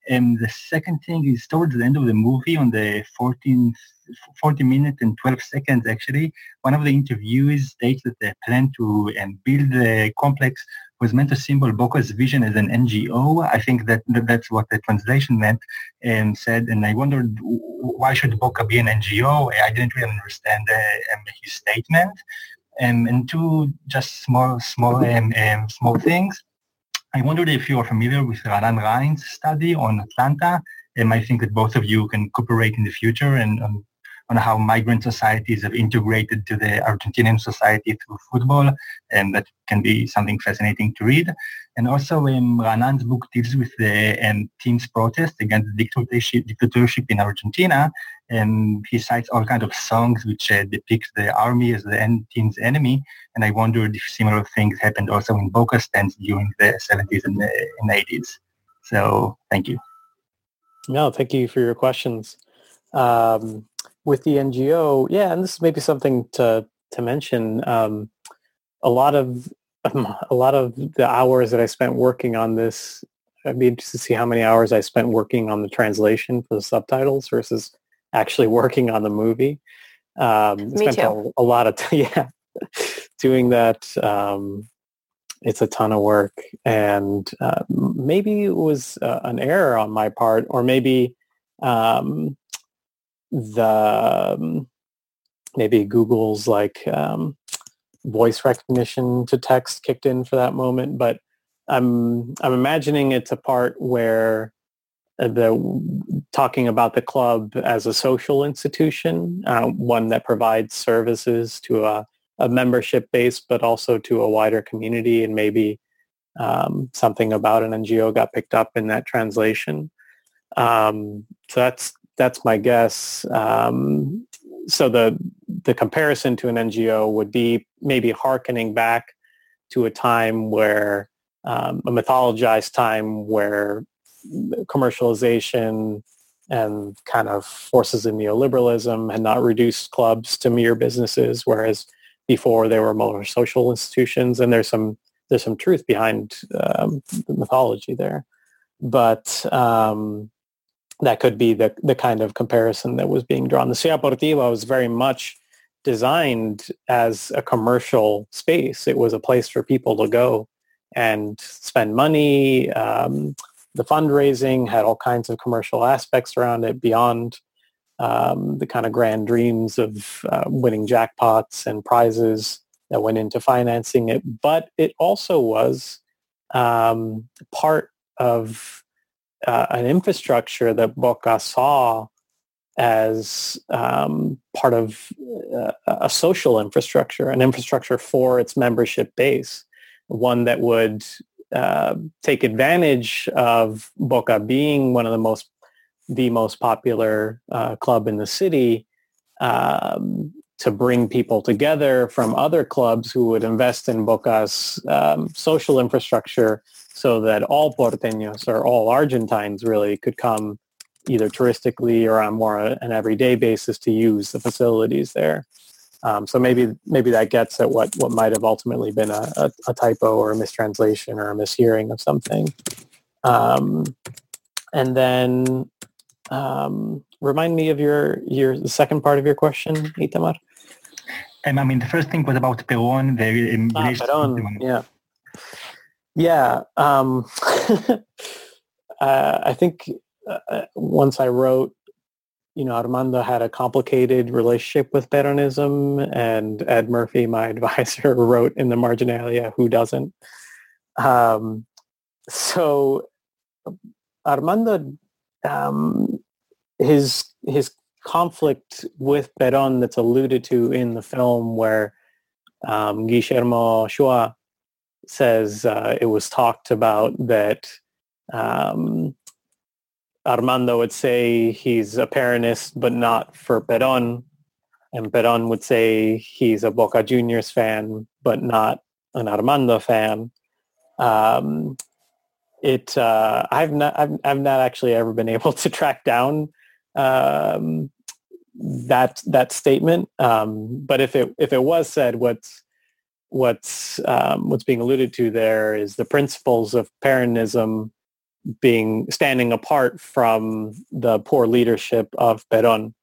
The second thing is towards the end of the movie, on the 40 minutes and 12 seconds, actually, one of the interviewees states that the plan to build the complex was meant to symbol Boca's vision as an NGO. I think that's what the translation meant and said, and I wondered why should Boca be an NGO? I didn't really understand his statement. And two just small things. I wondered if you are familiar with Raanan Rein's study on Atlanta. I think that both of you can cooperate in the future and on how migrant societies have integrated to the Argentinian society through football, and that can be something fascinating to read. And also, Raanan's book deals with the team's protest against dictatorship in Argentina, and he cites all kinds of songs which depict the army as the team's enemy, and I wondered if similar things happened also in Boca stands during the 70s and 80s. So, thank you. No, thank you for your questions. With the NGO, yeah, and this is maybe something to mention. A lot of the hours that I spent working on this, I'd be interested to see how many hours I spent working on the translation for the subtitles versus actually working on the movie. Spent a lot of doing that. It's a ton of work, and maybe it was an error on my part, or maybe maybe Google's voice recognition to text kicked in for that moment, but I'm imagining it's a part where talking about the club as a social institution, one that provides services to a membership base, but also to a wider community, and maybe something about an NGO got picked up in that translation. So that's my guess. So the comparison to an NGO would be maybe hearkening back to a time where a mythologized time where commercialization and kind of forces of neoliberalism had not reduced clubs to mere businesses, whereas before they were more social institutions. And there's some truth behind the mythology there, but that could be the kind of comparison that was being drawn. The Ciudad Deportiva was very much designed as a commercial space. It was a place for people to go and spend money. The fundraising had all kinds of commercial aspects around it beyond the kind of grand dreams of winning jackpots and prizes that went into financing it. But it also was part of an infrastructure that Boca saw as part of a social infrastructure, an infrastructure for its membership base, one that would take advantage of Boca being one of the most popular club in the city, to bring people together from other clubs who would invest in Boca's social infrastructure, so that all porteños or all Argentines really could come either touristically or on more an everyday basis to use the facilities there. So maybe that gets at what might have ultimately been a typo or a mistranslation or a mishearing of something. And then remind me of the second part of your question, Itamar. The first thing was about Perón. Perón, yeah. Yeah, I think once I wrote, Armando had a complicated relationship with Peronism, and Ed Murphy, my advisor, wrote in the Marginalia, "Who doesn't?" So Armando, his conflict with Perón that's alluded to in the film, where Guillermo Shua says it was talked about that Armando would say he's a Peronist, but not for Perón, and Perón would say he's a Boca Juniors fan, but not an Armando fan. I've not actually ever been able to track down that statement, but if it was said, what's being alluded to there is the principles of Peronism being standing apart from the poor leadership of Perón.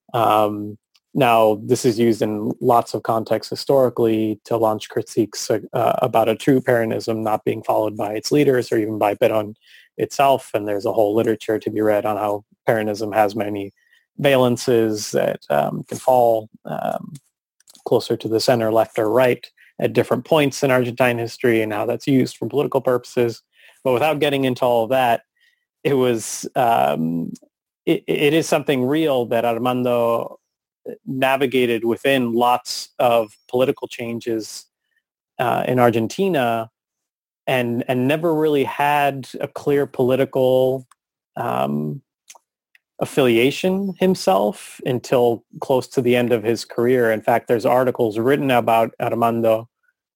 Now, this is used in lots of contexts historically to launch critiques about a true Peronism not being followed by its leaders or even by Perón itself. And there's a whole literature to be read on how Peronism has many valences that can fall closer to the center, left, or right at different points in Argentine history and how that's used for political purposes. But without getting into all of that, it was it is something real that Armando navigated within lots of political changes in Argentina and never really had a clear political affiliation himself until close to the end of his career. In fact, there's articles written about Armando,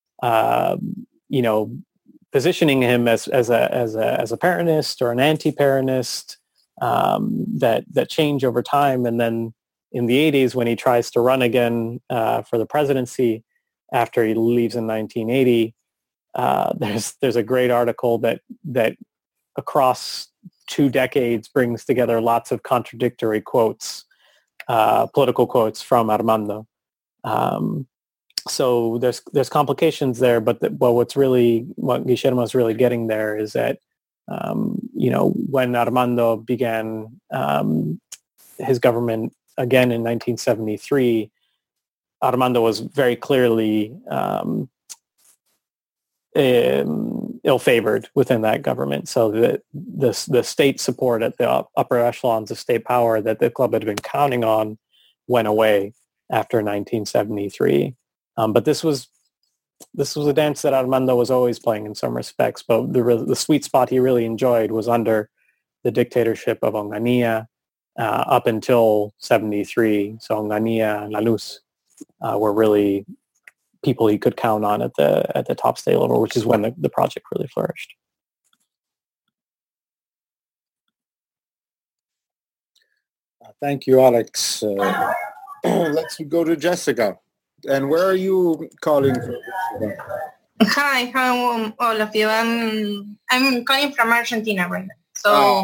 positioning him as a Peronist or an anti-Peronist that change over time. And then in the 80s, when he tries to run again for the presidency after he leaves in 1980, there's a great article that across 2 decades brings together lots of contradictory quotes, political quotes from Armando. So there's complications there, but what Guillermo is really getting there is that when Armando began his government again in 1973, Armando was very clearly ill-favored within that government. So the state support at the upper echelons of state power that the club had been counting on went away after 1973. But this was a dance that Armando was always playing in some respects, but the sweet spot he really enjoyed was under the dictatorship of Onganía up until 73. So Onganía and La Luz were really people he could count on at the top state level, which is when the project really flourished. Thank you, Alex. Let's go to Jessica. And where are you calling from? Hi, all of you. I'm calling from Argentina right now. So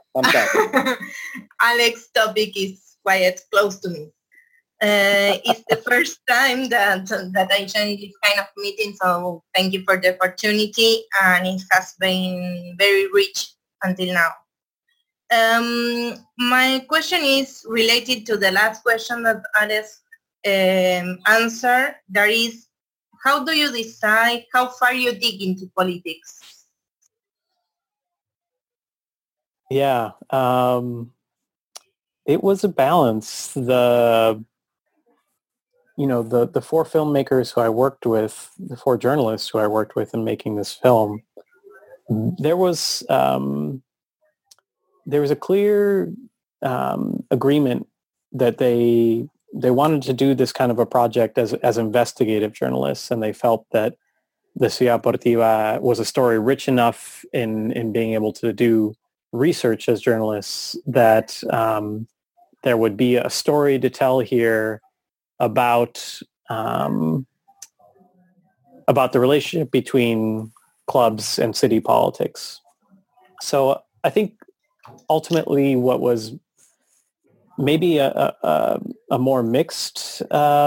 Alex's topic is quite close to me. It's the first time that I joined this kind of meeting, so thank you for the opportunity, and it has been very rich until now. My question is related to the last question that Alex answered. That is, how do you decide how far you dig into politics? Yeah, it was a balance. The 4 filmmakers who I worked with, the 4 journalists who I worked with in making this film, there was a clear agreement that they wanted to do this kind of a project as investigative journalists, and they felt that the Ciudad Deportiva was a story rich enough in being able to do research as journalists that there would be a story to tell here about the relationship between clubs and city politics. So I think ultimately what was maybe a more mixed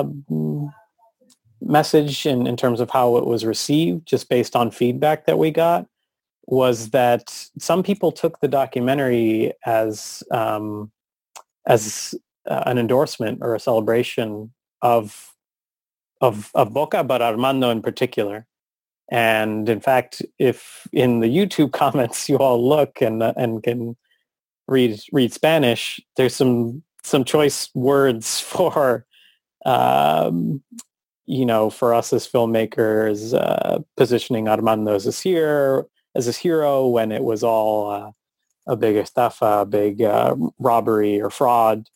message in terms of how it was received, just based on feedback that we got, was that some people took the documentary as an endorsement or a celebration of Boca, but Armando in particular. And in fact, if in the YouTube comments you all look and can read Spanish, there's some choice words for for us as filmmakers, positioning Armando as this hero when it was all a big estafa, a big robbery or fraud.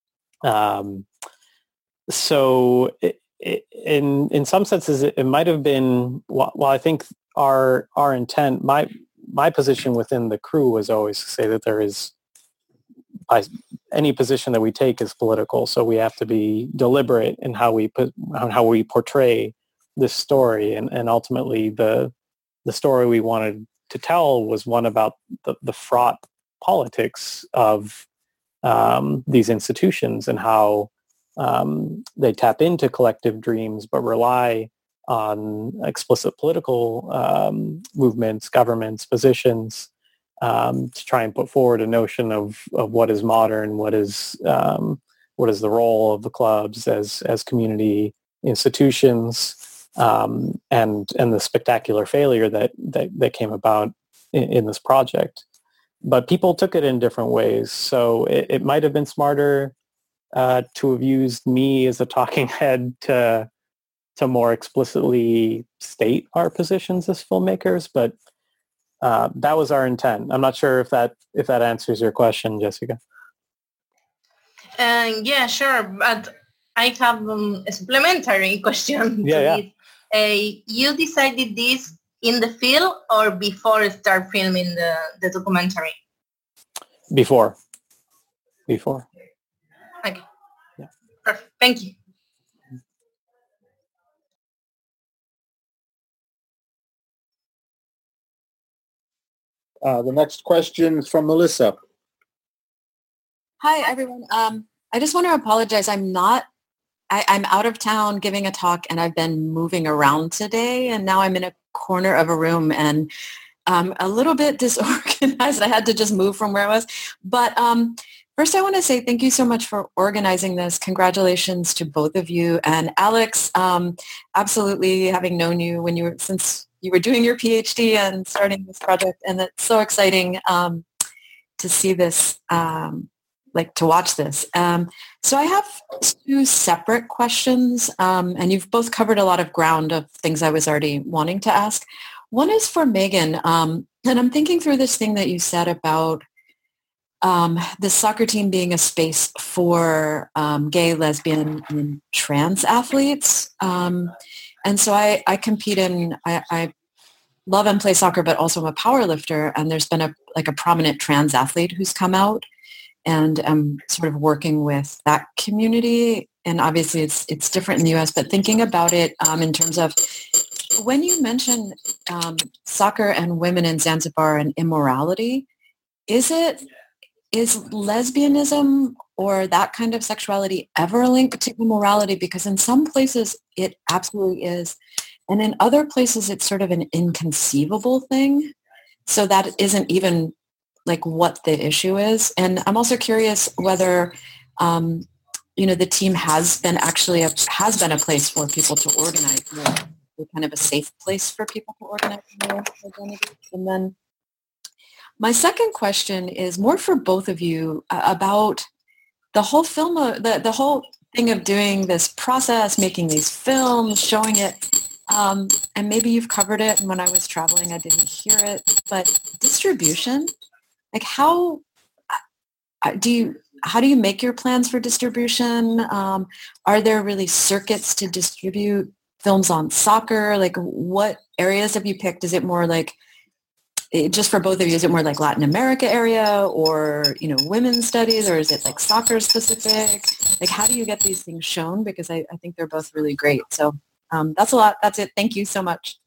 So in some senses, it might have been, while I think our intent, my position within the crew was always to say that there is, any position that we take is political, so we have to be deliberate in how we portray this story, and ultimately the story we wanted to tell was one about the fraught politics of these institutions and how they tap into collective dreams but rely on explicit political movements, governments, positions to try and put forward a notion of what is modern, what is the role of the clubs as community institutions, and the spectacular failure that came about in this project. But people took it in different ways, so it might have been smarter to have used me as a talking head to more explicitly state our positions as filmmakers, but that was our intent. I'm not sure if that answers your question, Jessica. Yeah, sure, but I have a supplementary question. Yeah. You decided this in the film or before start filming the documentary? Before. Okay. Yeah. Perfect. Thank you. The next question is from Melissa. Hi, everyone. I just want to apologize. I'm out of town giving a talk, and I've been moving around today, and now I'm in a corner of a room and a little bit disorganized. I had to just move from where I was. But first, I want to say thank you so much for organizing this. Congratulations to both of you. And Alex, absolutely, having known you since you were doing your PhD and starting this project, and it's so exciting to see this, to watch this. So I have two separate questions, and you've both covered a lot of ground of things I was already wanting to ask. One is for Megan, and I'm thinking through this thing that you said about the soccer team being a space for gay, lesbian, and trans athletes. And so I compete I love and play soccer, but also I'm a power lifter. And there's been a prominent trans athlete who's come out, and I'm sort of working with that community. And obviously it's different in the US, but thinking about it in terms of when you mention soccer and women in Zanzibar and immorality, is lesbianism or that kind of sexuality ever linked to immorality? Because in some places it absolutely is. And in other places it's sort of an inconceivable thing. So that isn't even what the issue is. And I'm also curious whether, the team has been a place for people to organize more, kind of a safe place for people to organize more identities. And then my second question is more for both of you about the whole film, the whole thing of doing this process, making these films, showing it. And maybe you've covered it, and when I was traveling, I didn't hear it. But distribution, how do you make your plans for distribution? Are there really circuits to distribute films on soccer? What areas have you picked? Is it more just for both of you, is it more Latin America area or, women's studies, or is it soccer specific? How do you get these things shown? Because I think they're both really great. So that's a lot. That's it. Thank you so much.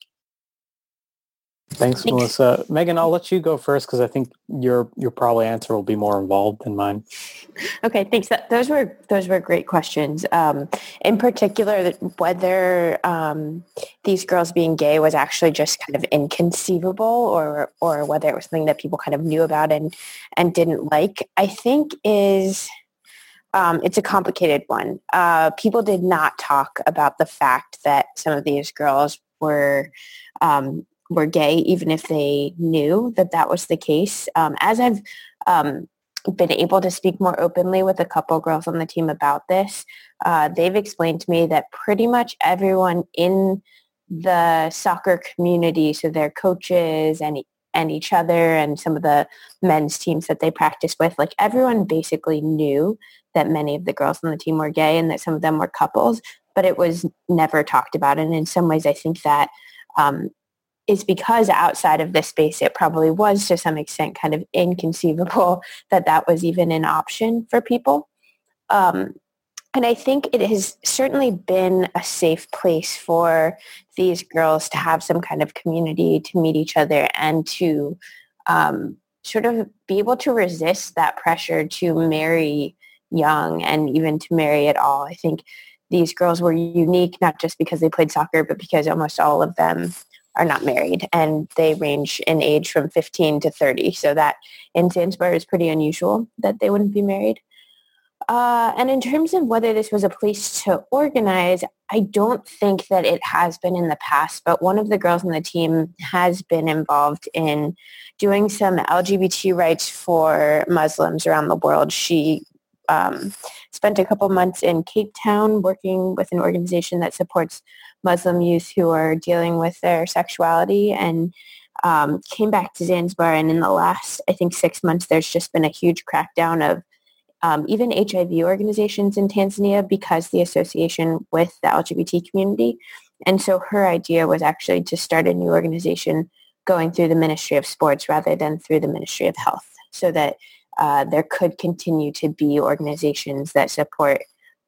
Thanks, Melissa. Megan, I'll let you go first because I think your probably answer will be more involved than mine. Okay, thanks. Those were great questions. In particular, whether these girls being gay was actually just kind of inconceivable, or whether it was something that people kind of knew about and didn't like, I think is it's a complicated one. People did not talk about the fact that some of these girls were gay, even if they knew that was the case. As I've been able to speak more openly with a couple girls on the team about this, they've explained to me that pretty much everyone in the soccer community, so their coaches and each other and some of the men's teams that they practice with, everyone basically knew that many of the girls on the team were gay and that some of them were couples, but it was never talked about. And in some ways, I think that is because outside of this space, it probably was to some extent kind of inconceivable that was even an option for people. And I think it has certainly been a safe place for these girls to have some kind of community, to meet each other, and to sort of be able to resist that pressure to marry young and even to marry at all. I think these girls were unique, not just because they played soccer, but because almost all of them are not married, and they range in age from 15 to 30. So that in Zanzibar is pretty unusual that they wouldn't be married. And in terms of whether this was a place to organize, I don't think that it has been in the past, but one of the girls on the team has been involved in doing some LGBT rights for Muslims around the world. She spent a couple months in Cape Town working with an organization that supports Muslim youth who are dealing with their sexuality, and came back to Zanzibar. And in the last, I think, 6 months, there's just been a huge crackdown of even HIV organizations in Tanzania because the association with the LGBT community. And so her idea was actually to start a new organization going through the Ministry of Sports rather than through the Ministry of Health, so that there could continue to be organizations that support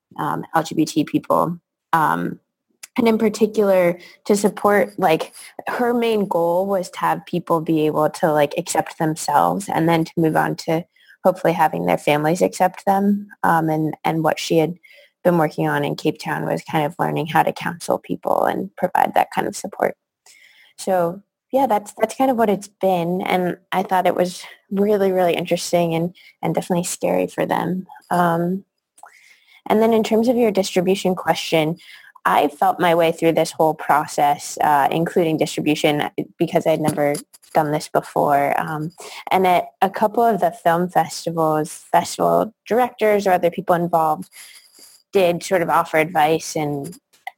LGBT people. And in particular, to support, like, her main goal was to have people be able to, like, accept themselves and then to move on to hopefully having their families accept them. And what she had been working on in Cape Town was kind of learning how to counsel people and provide that kind of support. So yeah, that's kind of what it's been. And I thought it was really, really interesting and definitely scary for them. And then in terms of your distribution question, I felt my way through this whole process, including distribution, because I'd never done this before. And at a couple of the film festivals, festival directors or other people involved did sort of offer advice. And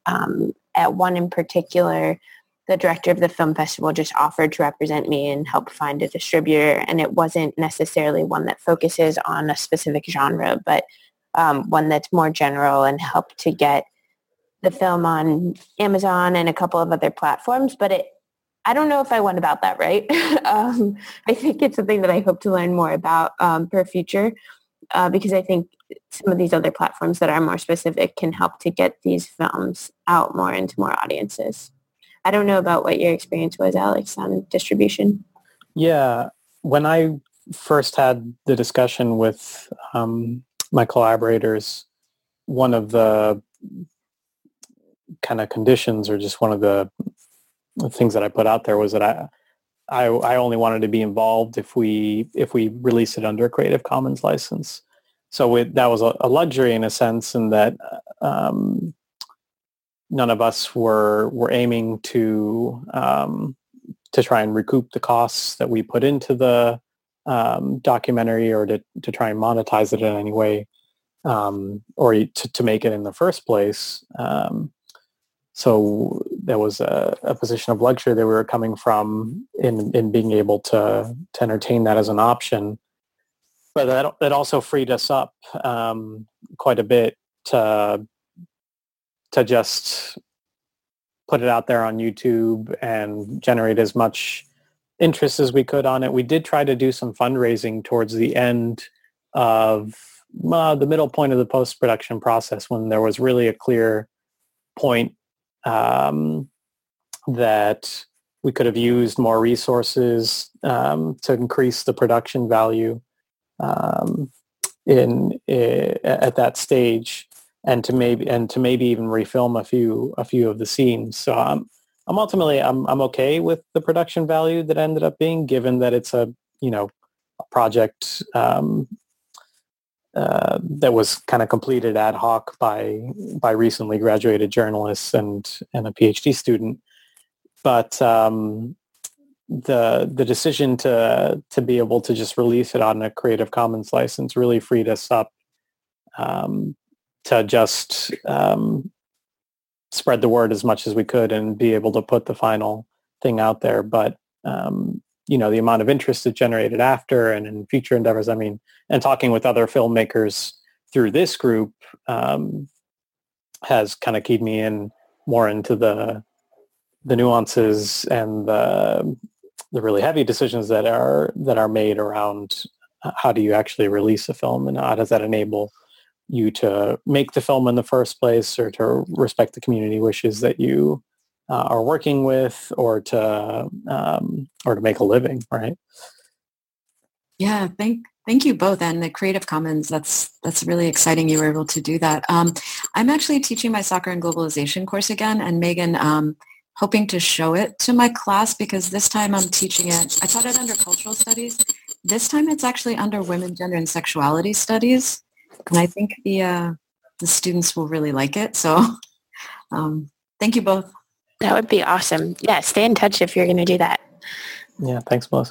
at one in particular, the director of the film festival just offered to represent me and help find a distributor. And it wasn't necessarily one that focuses on a specific genre, but one that's more general and help to get the film on Amazon and a couple of other platforms. But I don't know if I went about that right. I think it's something that I hope to learn more about for future, because I think some of these other platforms that are more specific can help to get these films out more into more audiences. I don't know about what your experience was, Alex, on distribution. Yeah, when I first had the discussion with my collaborators, one of the kind of conditions, or just one of the things that I put out there, was that I only wanted to be involved if we release it under a Creative Commons license. So that was a luxury in a sense, in that none of us were aiming to try and recoup the costs that we put into the documentary, or to try and monetize it in any way, or to make it in the first place. So there was a position of luxury that we were coming from in being able to entertain that as an option. But that also freed us up quite a bit to just put it out there on YouTube and generate as much interest as we could on it. We did try to do some fundraising towards the end of the middle point of the post-production process, when there was really a clear point that we could have used more resources to increase the production value at that stage, and to maybe even refilm a few of the scenes. So I'm okay with the production value that ended up being, given that it's a project that was kind of completed ad hoc by recently graduated journalists and a PhD student. But the decision to be able to just release it on a Creative Commons license really freed us up to just spread the word as much as we could and be able to put the final thing out there. But the amount of interest it generated after and in future endeavors, and talking with other filmmakers through this group has kind of keyed me in more into the nuances and the really heavy decisions that are made around how do you actually release a film, and how does that enable you to make the film in the first place, or to respect the community wishes that you are working with, or to make a living, right? Yeah, thank you both. And the Creative Commons, that's really exciting you were able to do that. I'm actually teaching my Soccer and Globalization course again, and Megan, hoping to show it to my class, because this time I'm teaching it. I taught it under cultural studies. This time it's actually under women, gender, and sexuality studies. And I think the students will really like it. So thank you both. That would be awesome. Yeah, stay in touch if you're going to do that. Yeah, thanks, Melissa.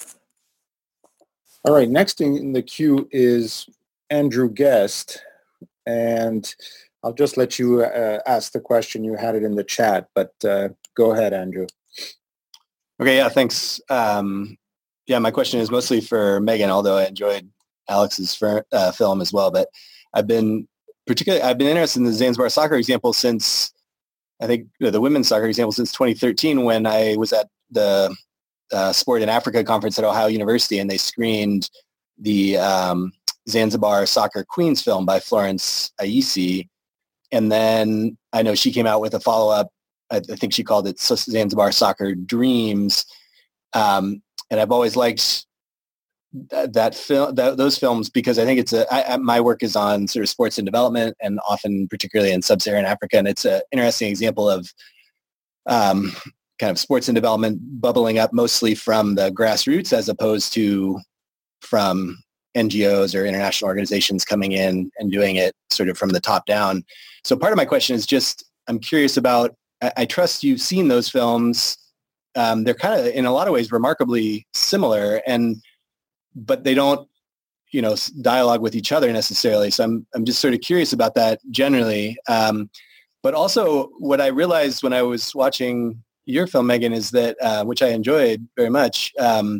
All right, next in the queue is Andrew Guest, and I'll just let you ask the question. You had it in the chat, but go ahead, Andrew. Okay, yeah, thanks. My question is mostly for Megan, although I enjoyed Alex's film as well. But I've been interested in the Zanzibar soccer example since, I think, the women's soccer example since 2013, when I was at the Sport in Africa conference at Ohio University, and they screened the Zanzibar Soccer Queens film by Florence Ayisi. And then I know she came out with a follow-up. I think she called it Zanzibar Soccer Dreams. And I've always liked that film, those films, because I think it's my work is on sort of sports and development, and often particularly in sub-Saharan Africa. And it's an interesting example of kind of sports and development bubbling up mostly from the grassroots, as opposed to from NGOs or international organizations coming in and doing it sort of from the top down. So part of my question is just, I'm curious about, I trust you've seen those films. They're kind of, in a lot of ways, remarkably similar, but they don't, dialogue with each other necessarily. So I'm just sort of curious about that generally. But also what I realized when I was watching your film, Megan, is that, which I enjoyed very much,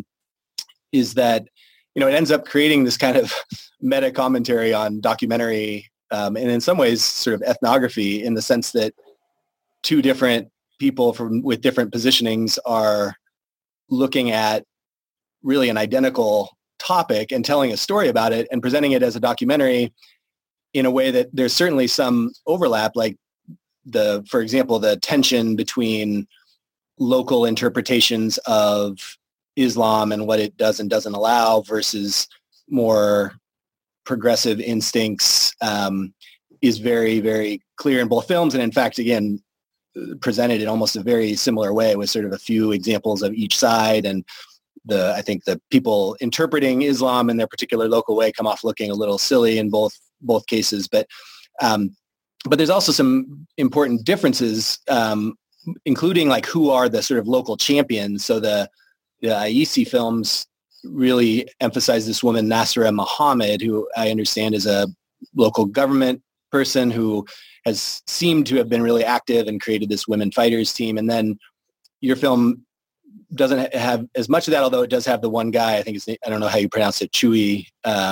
is that, it ends up creating this kind of meta commentary on documentary, and in some ways sort of ethnography, in the sense that two different people with different positionings are looking at really an identical topic and telling a story about it and presenting it as a documentary in a way that there's certainly some overlap, like for example, the tension between local interpretations of Islam and what it does and doesn't allow versus more progressive instincts is very, very clear in both films. And in fact, again, presented in almost a very similar way, with sort of a few examples of each side. And I think the people interpreting Islam in their particular local way come off looking a little silly in both cases. But there's also some important differences, including like who are the sort of local champions. So the Ayisi films really emphasize this woman, Nasra Muhammad, who I understand is a local government person who has seemed to have been really active and created this women fighters team. And then your film doesn't have as much of that, although it does have the one guy, I think I don't know how you pronounce it, Chui,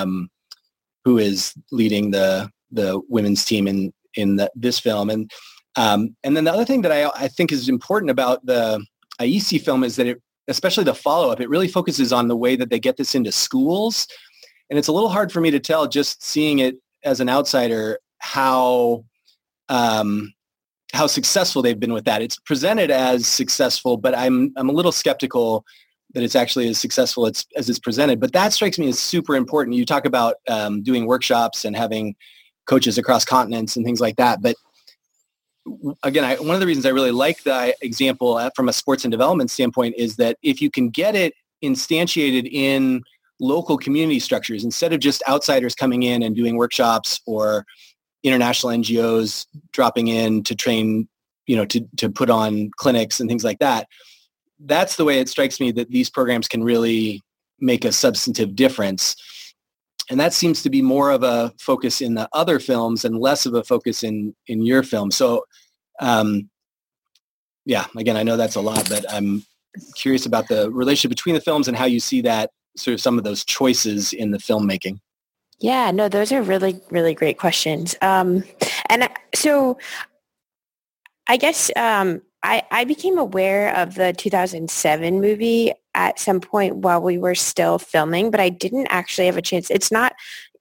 who is leading the women's team in this film. And then the other thing that I think is important about the Ayisi film is that especially the follow-up, it really focuses on the way that they get this into schools. And it's a little hard for me to tell, just seeing it as an outsider, how successful they've been with that. It's presented as successful, but I'm a little skeptical that it's actually as successful as it's presented. But that strikes me as super important. You talk about doing workshops and having coaches across continents and things like that. But again, one of the reasons I really like the example from a sports and development standpoint is that if you can get it instantiated in local community structures, instead of just outsiders coming in and doing workshops, or international NGOs dropping in to train, to put on clinics and things like that, that's the way it strikes me that these programs can really make a substantive difference. And that seems to be more of a focus in the other films and less of a focus in your film. So, again, I know that's a lot, but I'm curious about the relationship between the films and how you see that, sort of some of those choices in the filmmaking. Yeah, no, those are really, really great questions. And so I guess I became aware of the 2007 movie at some point while we were still filming, but I didn't actually have a chance. It's not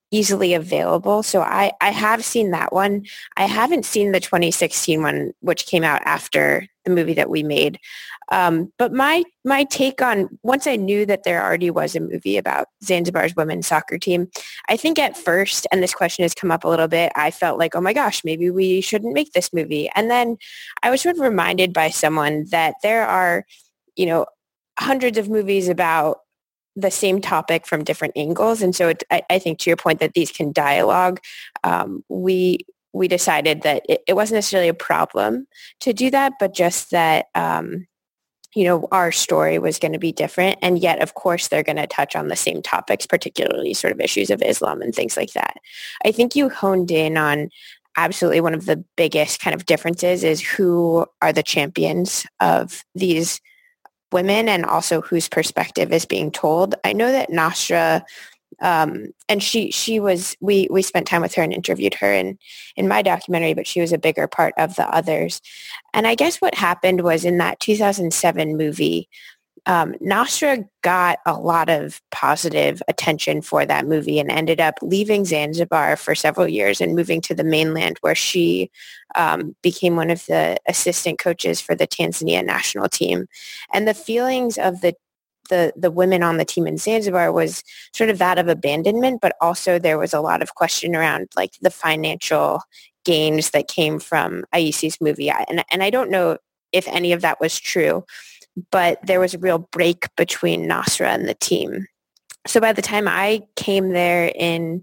easily available. So I have seen that one. I haven't seen the 2016 one, which came out after the movie that we made. But my take on, once I knew that there already was a movie about Zanzibar's women's soccer team, I think at first, and this question has come up a little bit, I felt like, oh my gosh, maybe we shouldn't make this movie. And then I was sort of reminded by someone that there are, hundreds of movies about the same topic from different angles. And so I think to your point that these can dialogue, we decided that it wasn't necessarily a problem to do that, but just that, our story was going to be different. And yet, of course, they're going to touch on the same topics, particularly sort of issues of Islam and things like that. I think you honed in on absolutely one of the biggest kind of differences is who are the champions of these women and also whose perspective is being told. I know that Nasra, and she was, we spent time with her and interviewed her in my documentary, but she was a bigger part of the others. And I guess what happened was in that 2007 movie, Nasra got a lot of positive attention for that movie and ended up leaving Zanzibar for several years and moving to the mainland where she became one of the assistant coaches for the Tanzania national team. And the feelings of the women on the team in Zanzibar was sort of that of abandonment, but also there was a lot of question around like the financial gains that came from Aisi's movie. And I don't know if any of that was true, but there was a real break between Nasra and the team. So by the time I came there in,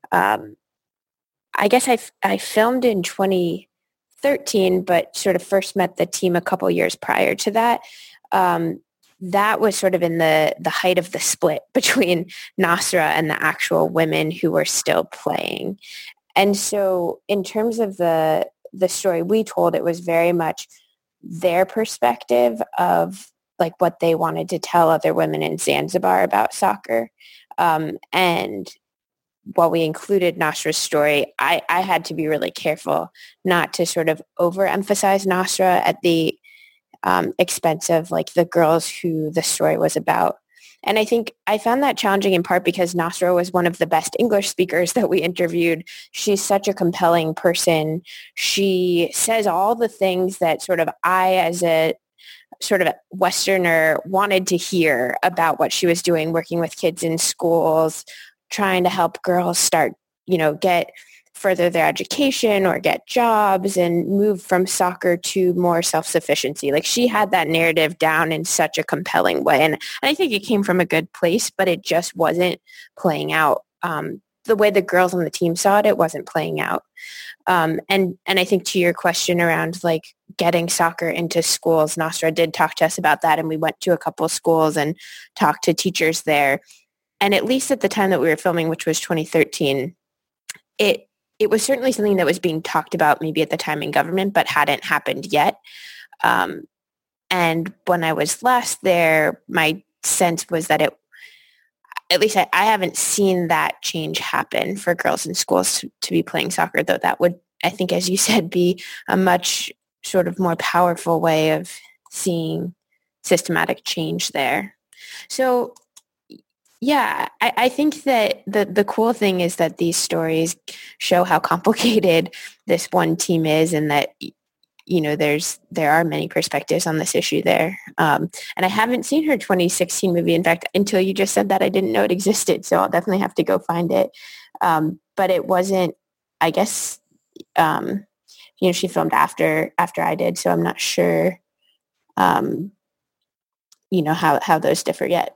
I guess I filmed in 2013, but sort of first met the team a couple years prior to that. That was sort of in the height of the split between Nasra and the actual women who were still playing. And so in terms of the story we told, it was very much their perspective of like what they wanted to tell other women in Zanzibar about soccer. And while we included Nasra's story, I had to be really careful not to sort of overemphasize Nasra at the expense of like the girls who the story was about. And I think I found that challenging in part because Nasra was one of the best English speakers that we interviewed. She's such a compelling person. She says all the things that sort of I, as a sort of Westerner, wanted to hear about what she was doing, working with kids in schools, trying to help girls start, get further their education or get jobs and move from soccer to more self-sufficiency. Like she had that narrative down in such a compelling way. And I think it came from a good place, but it just wasn't playing out. The way the girls on the team saw it wasn't playing out. And I think to your question around like getting soccer into schools, Nasra did talk to us about that. And we went to a couple of schools and talked to teachers there. And at least at the time that we were filming, which was 2013, it was certainly something that was being talked about maybe at the time in government, but hadn't happened yet. And when I was last there, my sense was that at least I haven't seen that change happen for girls in schools to be playing soccer, though that would, I think, as you said, be a much sort of more powerful way of seeing systematic change there. So yeah, I think that the cool thing is that these stories show how complicated this one team is and that, there are many perspectives on this issue there. And I haven't seen her 2016 movie. In fact, until you just said that, I didn't know it existed. So I'll definitely have to go find it. But it wasn't, I guess, she filmed after I did. So I'm not sure, how those differ yet.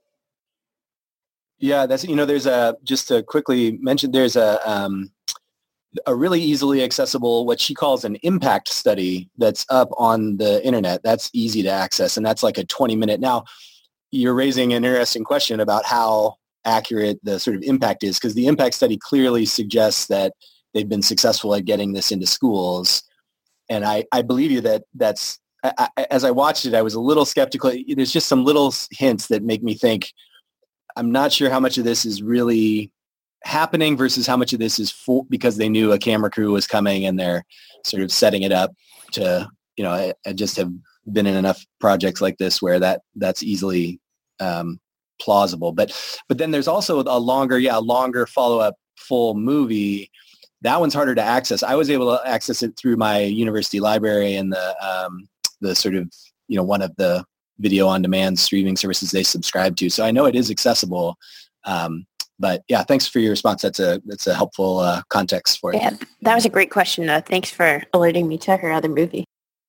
Yeah, that's, there's just to quickly mention, there's a really easily accessible, what she calls an impact study that's up on the internet. That's easy to access. And that's like a 20-minute. Now, you're raising an interesting question about how accurate the sort of impact is, because the impact study clearly suggests that they've been successful at getting this into schools. And I believe you that's, as I watched it, I was a little skeptical. There's just some little hints that make me think, I'm not sure how much of this is really happening versus how much of this is because they knew a camera crew was coming and they're sort of setting it up to, I just have been in enough projects like this where that's easily plausible. But then there's also a longer follow-up full movie. That one's harder to access. I was able to access it through my university library and the sort of, one of the video on demand streaming services they subscribe to. So I know it is accessible. But yeah, thanks for your response. That's a helpful context for it. Yeah, that was a great question. Thanks for alerting me to her other movie.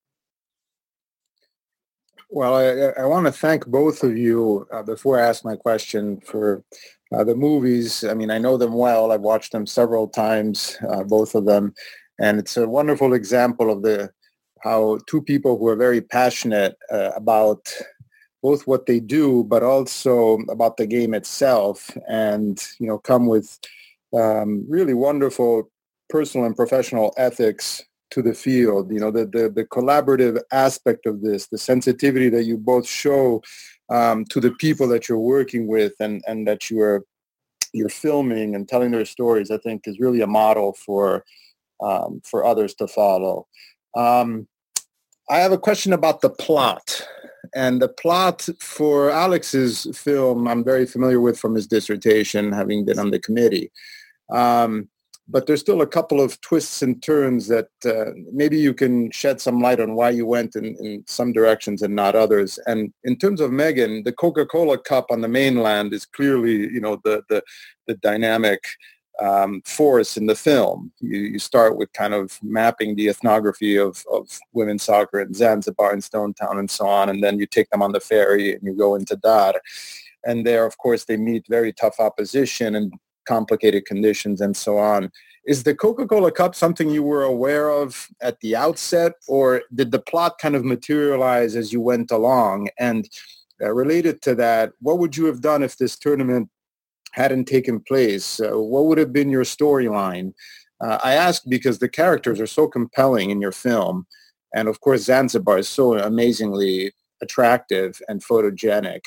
Well, I want to thank both of you before I ask my question for the movies. I mean, I know them well. I've watched them several times, both of them. And it's a wonderful example of how two people who are very passionate about both what they do, but also about the game itself, and, come with really wonderful personal and professional ethics to the field. The collaborative aspect of this, the sensitivity that you both show to the people that you're working with and that you're filming and telling their stories, I think is really a model for others to follow. I have a question about the plot. And the plot for Alex's film, I'm very familiar with from his dissertation, having been on the committee. But there's still a couple of twists and turns that maybe you can shed some light on why you went in some directions and not others. And in terms of Megan, the Coca-Cola Cup on the mainland is clearly, the dynamic force in the film. You start with kind of mapping the ethnography of women's soccer in Zanzibar and Stone Town and so on, and then you take them on the ferry and you go into Dar. And there, of course, they meet very tough opposition and complicated conditions and so on. Is the Coca-Cola Cup something you were aware of at the outset, or did the plot kind of materialize as you went along? And related to that, what would you have done if this tournament hadn't taken place? What would have been your storyline? I ask because the characters are so compelling in your film. And of course, Zanzibar is so amazingly attractive and photogenic.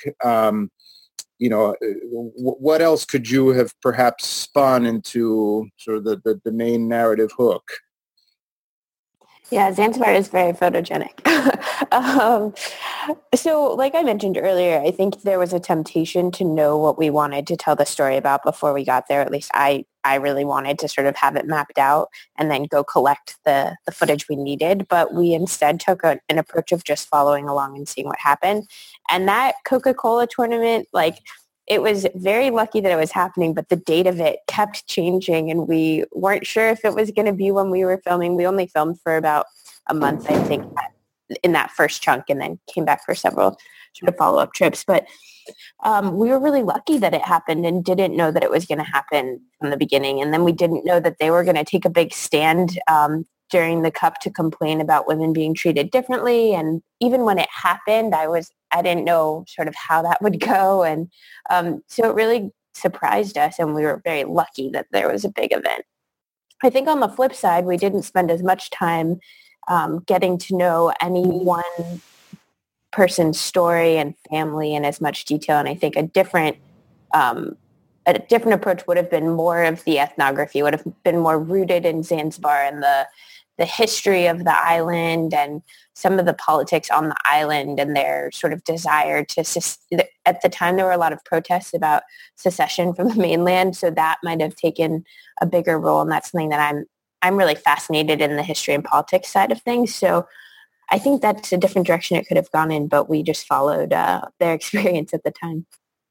What else could you have perhaps spun into sort of the main narrative hook? Yeah, Zanzibar is very photogenic. So like I mentioned earlier, I think there was a temptation to know what we wanted to tell the story about before we got there. At least I really wanted to sort of have it mapped out and then go collect the footage we needed. But we instead took an approach of just following along and seeing what happened. And that Coca-Cola tournament, it was very lucky that it was happening, but the date of it kept changing, and we weren't sure if it was going to be when we were filming. We only filmed for about a month, I think, in that first chunk, and then came back for several sort of follow-up trips. But we were really lucky that it happened and didn't know that it was going to happen from the beginning. And then we didn't know that they were going to take a big stand during the Cup to complain about women being treated differently. And even when it happened, I didn't know sort of how that would go. And so it really surprised us, and we were very lucky that there was a big event. I think on the flip side, we didn't spend as much time getting to know any one person's story and family in as much detail. And I think a different approach would have been more of the ethnography, would have been more rooted in Zanzibar and the history of the island and some of the politics on the island and their sort of desire to, at the time there were a lot of protests about secession from the mainland, so that might have taken a bigger role, and that's something that I'm really fascinated in, the history and politics side of things. So I think that's a different direction it could have gone in, but we just followed their experience at the time.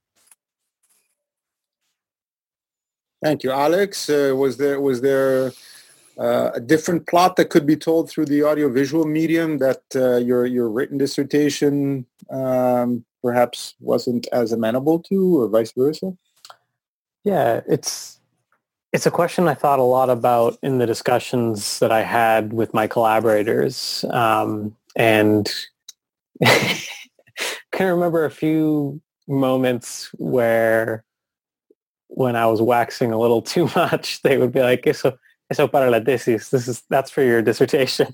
Thank you, Alex. Was there a different plot that could be told through the audiovisual medium that your written dissertation perhaps wasn't as amenable to, or vice versa? Yeah, it's a question I thought a lot about in the discussions that I had with my collaborators, and can remember a few moments where, when I was waxing a little too much, they would be like, "Eso para la tesis. That's for your dissertation."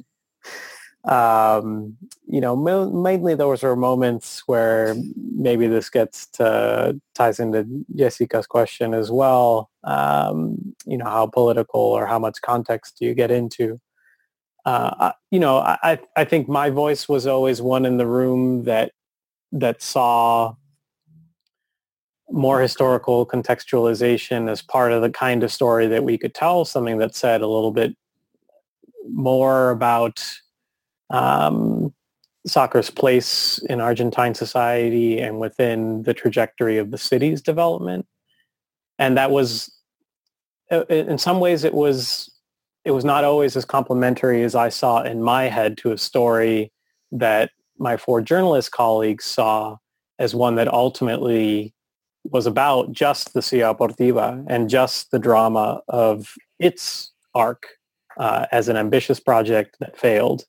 Mainly those were moments where maybe this ties into Jessica's question as well. How political or how much context do you get into? I think my voice was always one in the room that saw more historical contextualization as part of the kind of story that we could tell, something that said a little bit more about soccer's place in Argentine society and within the trajectory of the city's development. And that was, in some ways, it was not always as complimentary as I saw in my head to a story that my 4 journalist colleagues saw as one that ultimately was about just the Ciudad Deportiva and just the drama of its arc as an ambitious project that failed.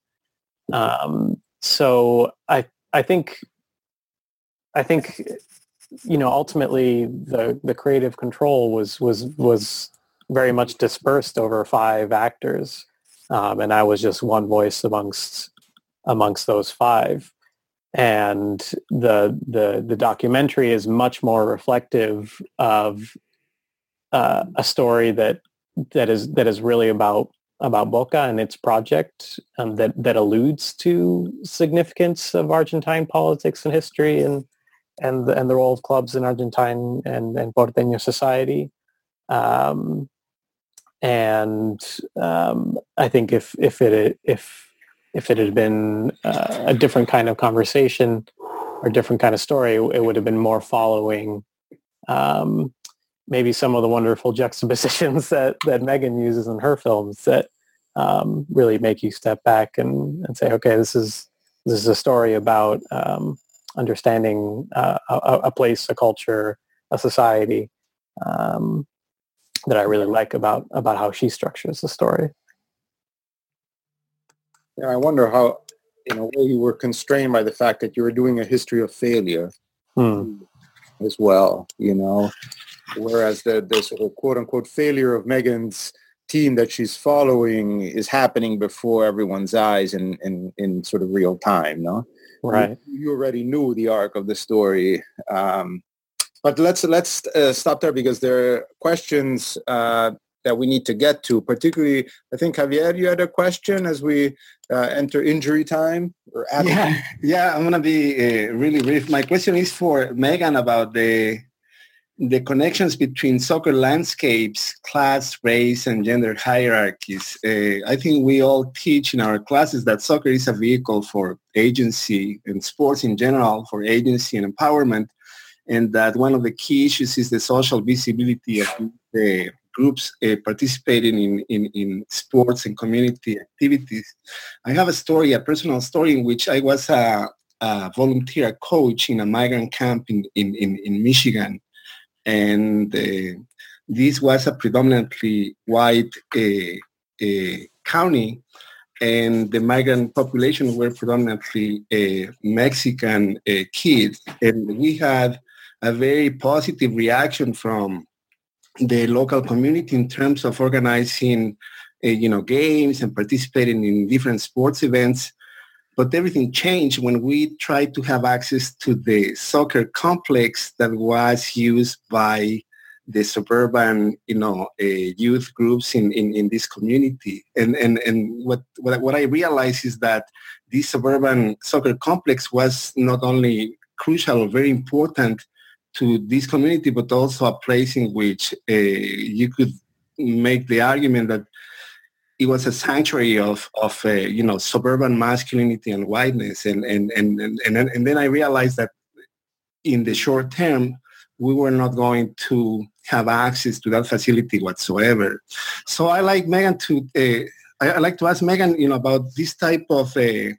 So I think ultimately the creative control was very much dispersed over 5 actors, and I was just one voice amongst those 5. And the documentary is much more reflective of a story that is really about Boca and its project, that alludes to significance of Argentine politics and history and the role of clubs in Argentine and Porteño society. I think if it had been a different kind of conversation or different kind of story, it would have been more following maybe some of the wonderful juxtapositions that Megan uses in her films that really make you step back and say, okay, this is a story about understanding a place, a culture, a society that I really like about how she structures the story. Yeah, I wonder how, in a way, you were constrained by the fact that you were doing a history of failure as well, whereas the sort of quote-unquote failure of Megan's team that she's following is happening before everyone's eyes in sort of real time, no? Right. You already knew the arc of the story. But let's stop there because there are questions that we need to get to. Particularly, I think, Javier, you had a question as we enter injury time? Yeah, I'm going to be really brief. My question is for Megan about the connections between soccer landscapes, class, race, and gender hierarchies. I think we all teach in our classes that soccer is a vehicle for agency, and sports in general for agency and empowerment, and that one of the key issues is the social visibility of the groups participating in sports and community activities. I have a personal story in which I was a volunteer, a coach in a migrant camp in Michigan. And this was a predominantly white county, and the migrant population were predominantly Mexican kids. And we had a very positive reaction from the local community in terms of organizing, games and participating in different sports events. But everything changed when we tried to have access to the soccer complex that was used by the suburban, youth groups in this community. And what I realized is that this suburban soccer complex was not only crucial or very important to this community, but also a place in which you could make the argument that it was a sanctuary of suburban masculinity and whiteness, and then I realized that in the short term we were not going to have access to that facility whatsoever. So I like Megan I like to ask Megan, about this type of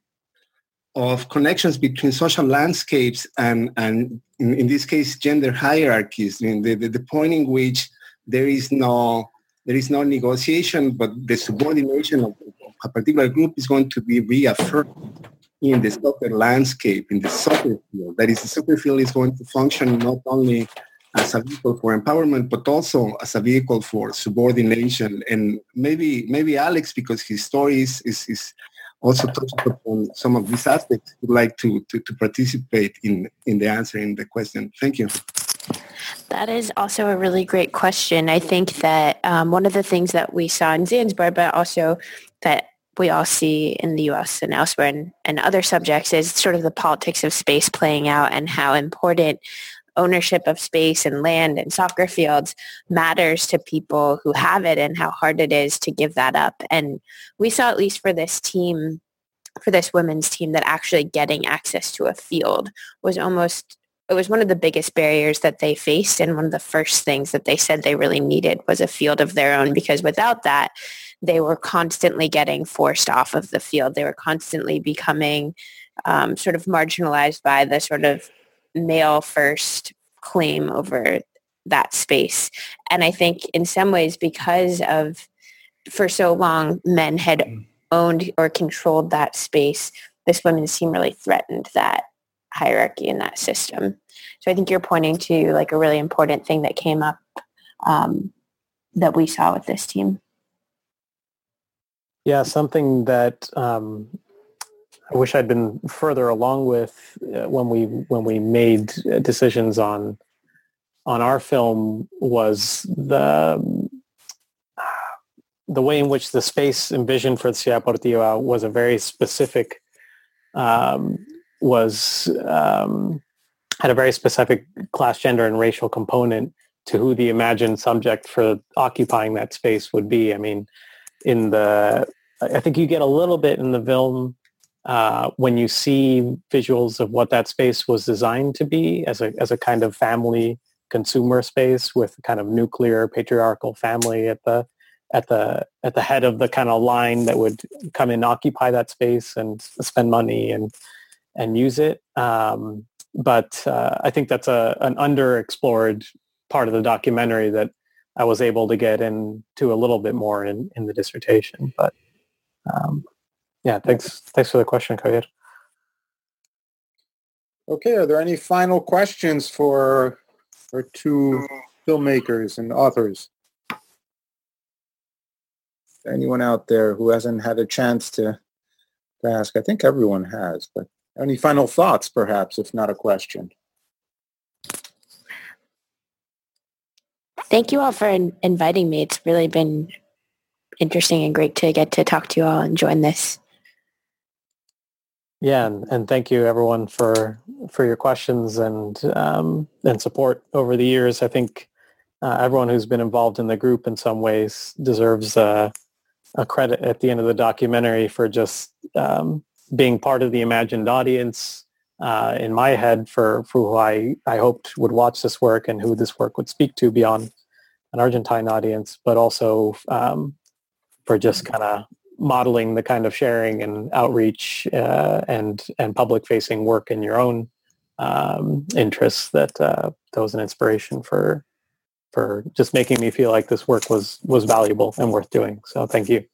connections between social landscapes and in this case gender hierarchies. The point in which there is no negotiation, but the subordination of a particular group is going to be reaffirmed in the soccer landscape, in the soccer field. That is, the soccer field is going to function not only as a vehicle for empowerment, but also as a vehicle for subordination. And maybe Alex, because his story is also touched upon some of these aspects, would like to participate in the answering the question. Thank you. That is also a really great question. I think that one of the things that we saw in Zanzibar, but also that we all see in the U.S. and elsewhere and other subjects, is sort of the politics of space playing out and how important ownership of space and land and soccer fields matters to people who have it, and how hard it is to give that up. And we saw, at least for this team, for this women's team, that actually getting access to a field was it was one of the biggest barriers that they faced, and one of the first things that they said they really needed was a field of their own, because without that, they were constantly getting forced off of the field. They were constantly becoming sort of marginalized by the sort of male first claim over that space. And I think in some ways, because of, for so long, men had owned or controlled that space, this women's team really threatened that hierarchy in that system. So I think you're pointing to like a really important thing that came up that we saw with this team. Yeah, something that I wish I'd been further along with when we made decisions on our film was the way in which the space envisioned for Ciudad Deportiva was a very specific had a very specific class, gender, and racial component to who the imagined subject for occupying that space would be. I mean, I think you get a little bit in the film when you see visuals of what that space was designed to be as a kind of family consumer space with kind of nuclear patriarchal family at the head of the kind of line that would come and occupy that space and spend money and use it. But I think that's an underexplored part of the documentary that I was able to get into a little bit more in the dissertation. But yeah, thanks for the question, Javier. Okay, are there any final questions for our two filmmakers and authors? Anyone out there who hasn't had a chance to ask? I think everyone has, but any final thoughts, perhaps, if not a question? Thank you all for inviting me. It's really been interesting and great to get to talk to you all and join this. Yeah, and thank you everyone for your questions and support over the years. I think everyone who's been involved in the group in some ways deserves a credit at the end of the documentary for just being part of the imagined audience in my head for who I hoped would watch this work and who this work would speak to beyond an Argentine audience, but also for just kind of modeling the kind of sharing and outreach and public-facing work in your own interests that was an inspiration for just making me feel like this work was valuable and worth doing. So thank you.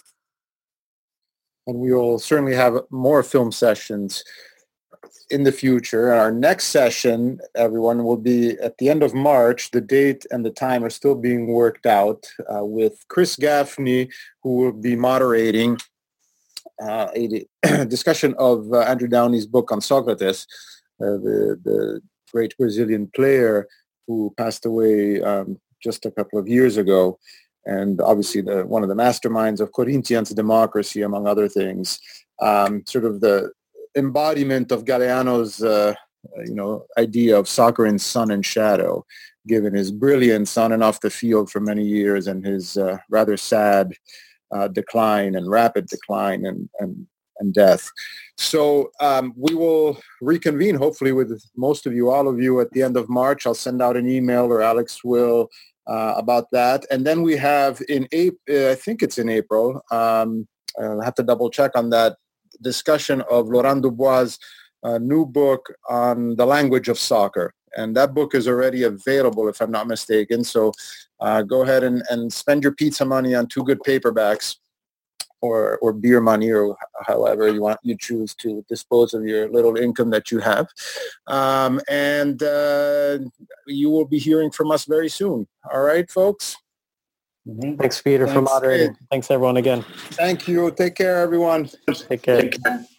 And we will certainly have more film sessions in the future. Our next session, everyone, will be at the end of March. The date and the time are still being worked out with Chris Gaffney, who will be moderating a discussion of Andrew Downey's book on Socrates, the great Brazilian player who passed away just a couple of years ago. And obviously one of the masterminds of Corinthians democracy, among other things, sort of the embodiment of Galeano's, idea of soccer in sun and shadow, given his brilliance on and off the field for many years and his rather sad decline and rapid decline and death. So we will reconvene, hopefully, with most of you, all of you, at the end of March. I'll send out an email, or Alex will, about that. And then we have in April, I think it's in April, I'll have to double check on that, discussion of Laurent Dubois' new book on the language of soccer. And that book is already available, if I'm not mistaken. So go ahead and spend your pizza money on two good paperbacks, or beer money, or however you choose to dispose of your little income that you have. And you will be hearing from us very soon. All right, folks? Mm-hmm. Thanks, Peter, for moderating. Thanks, everyone, again. Thank you. Take care, everyone. Take care.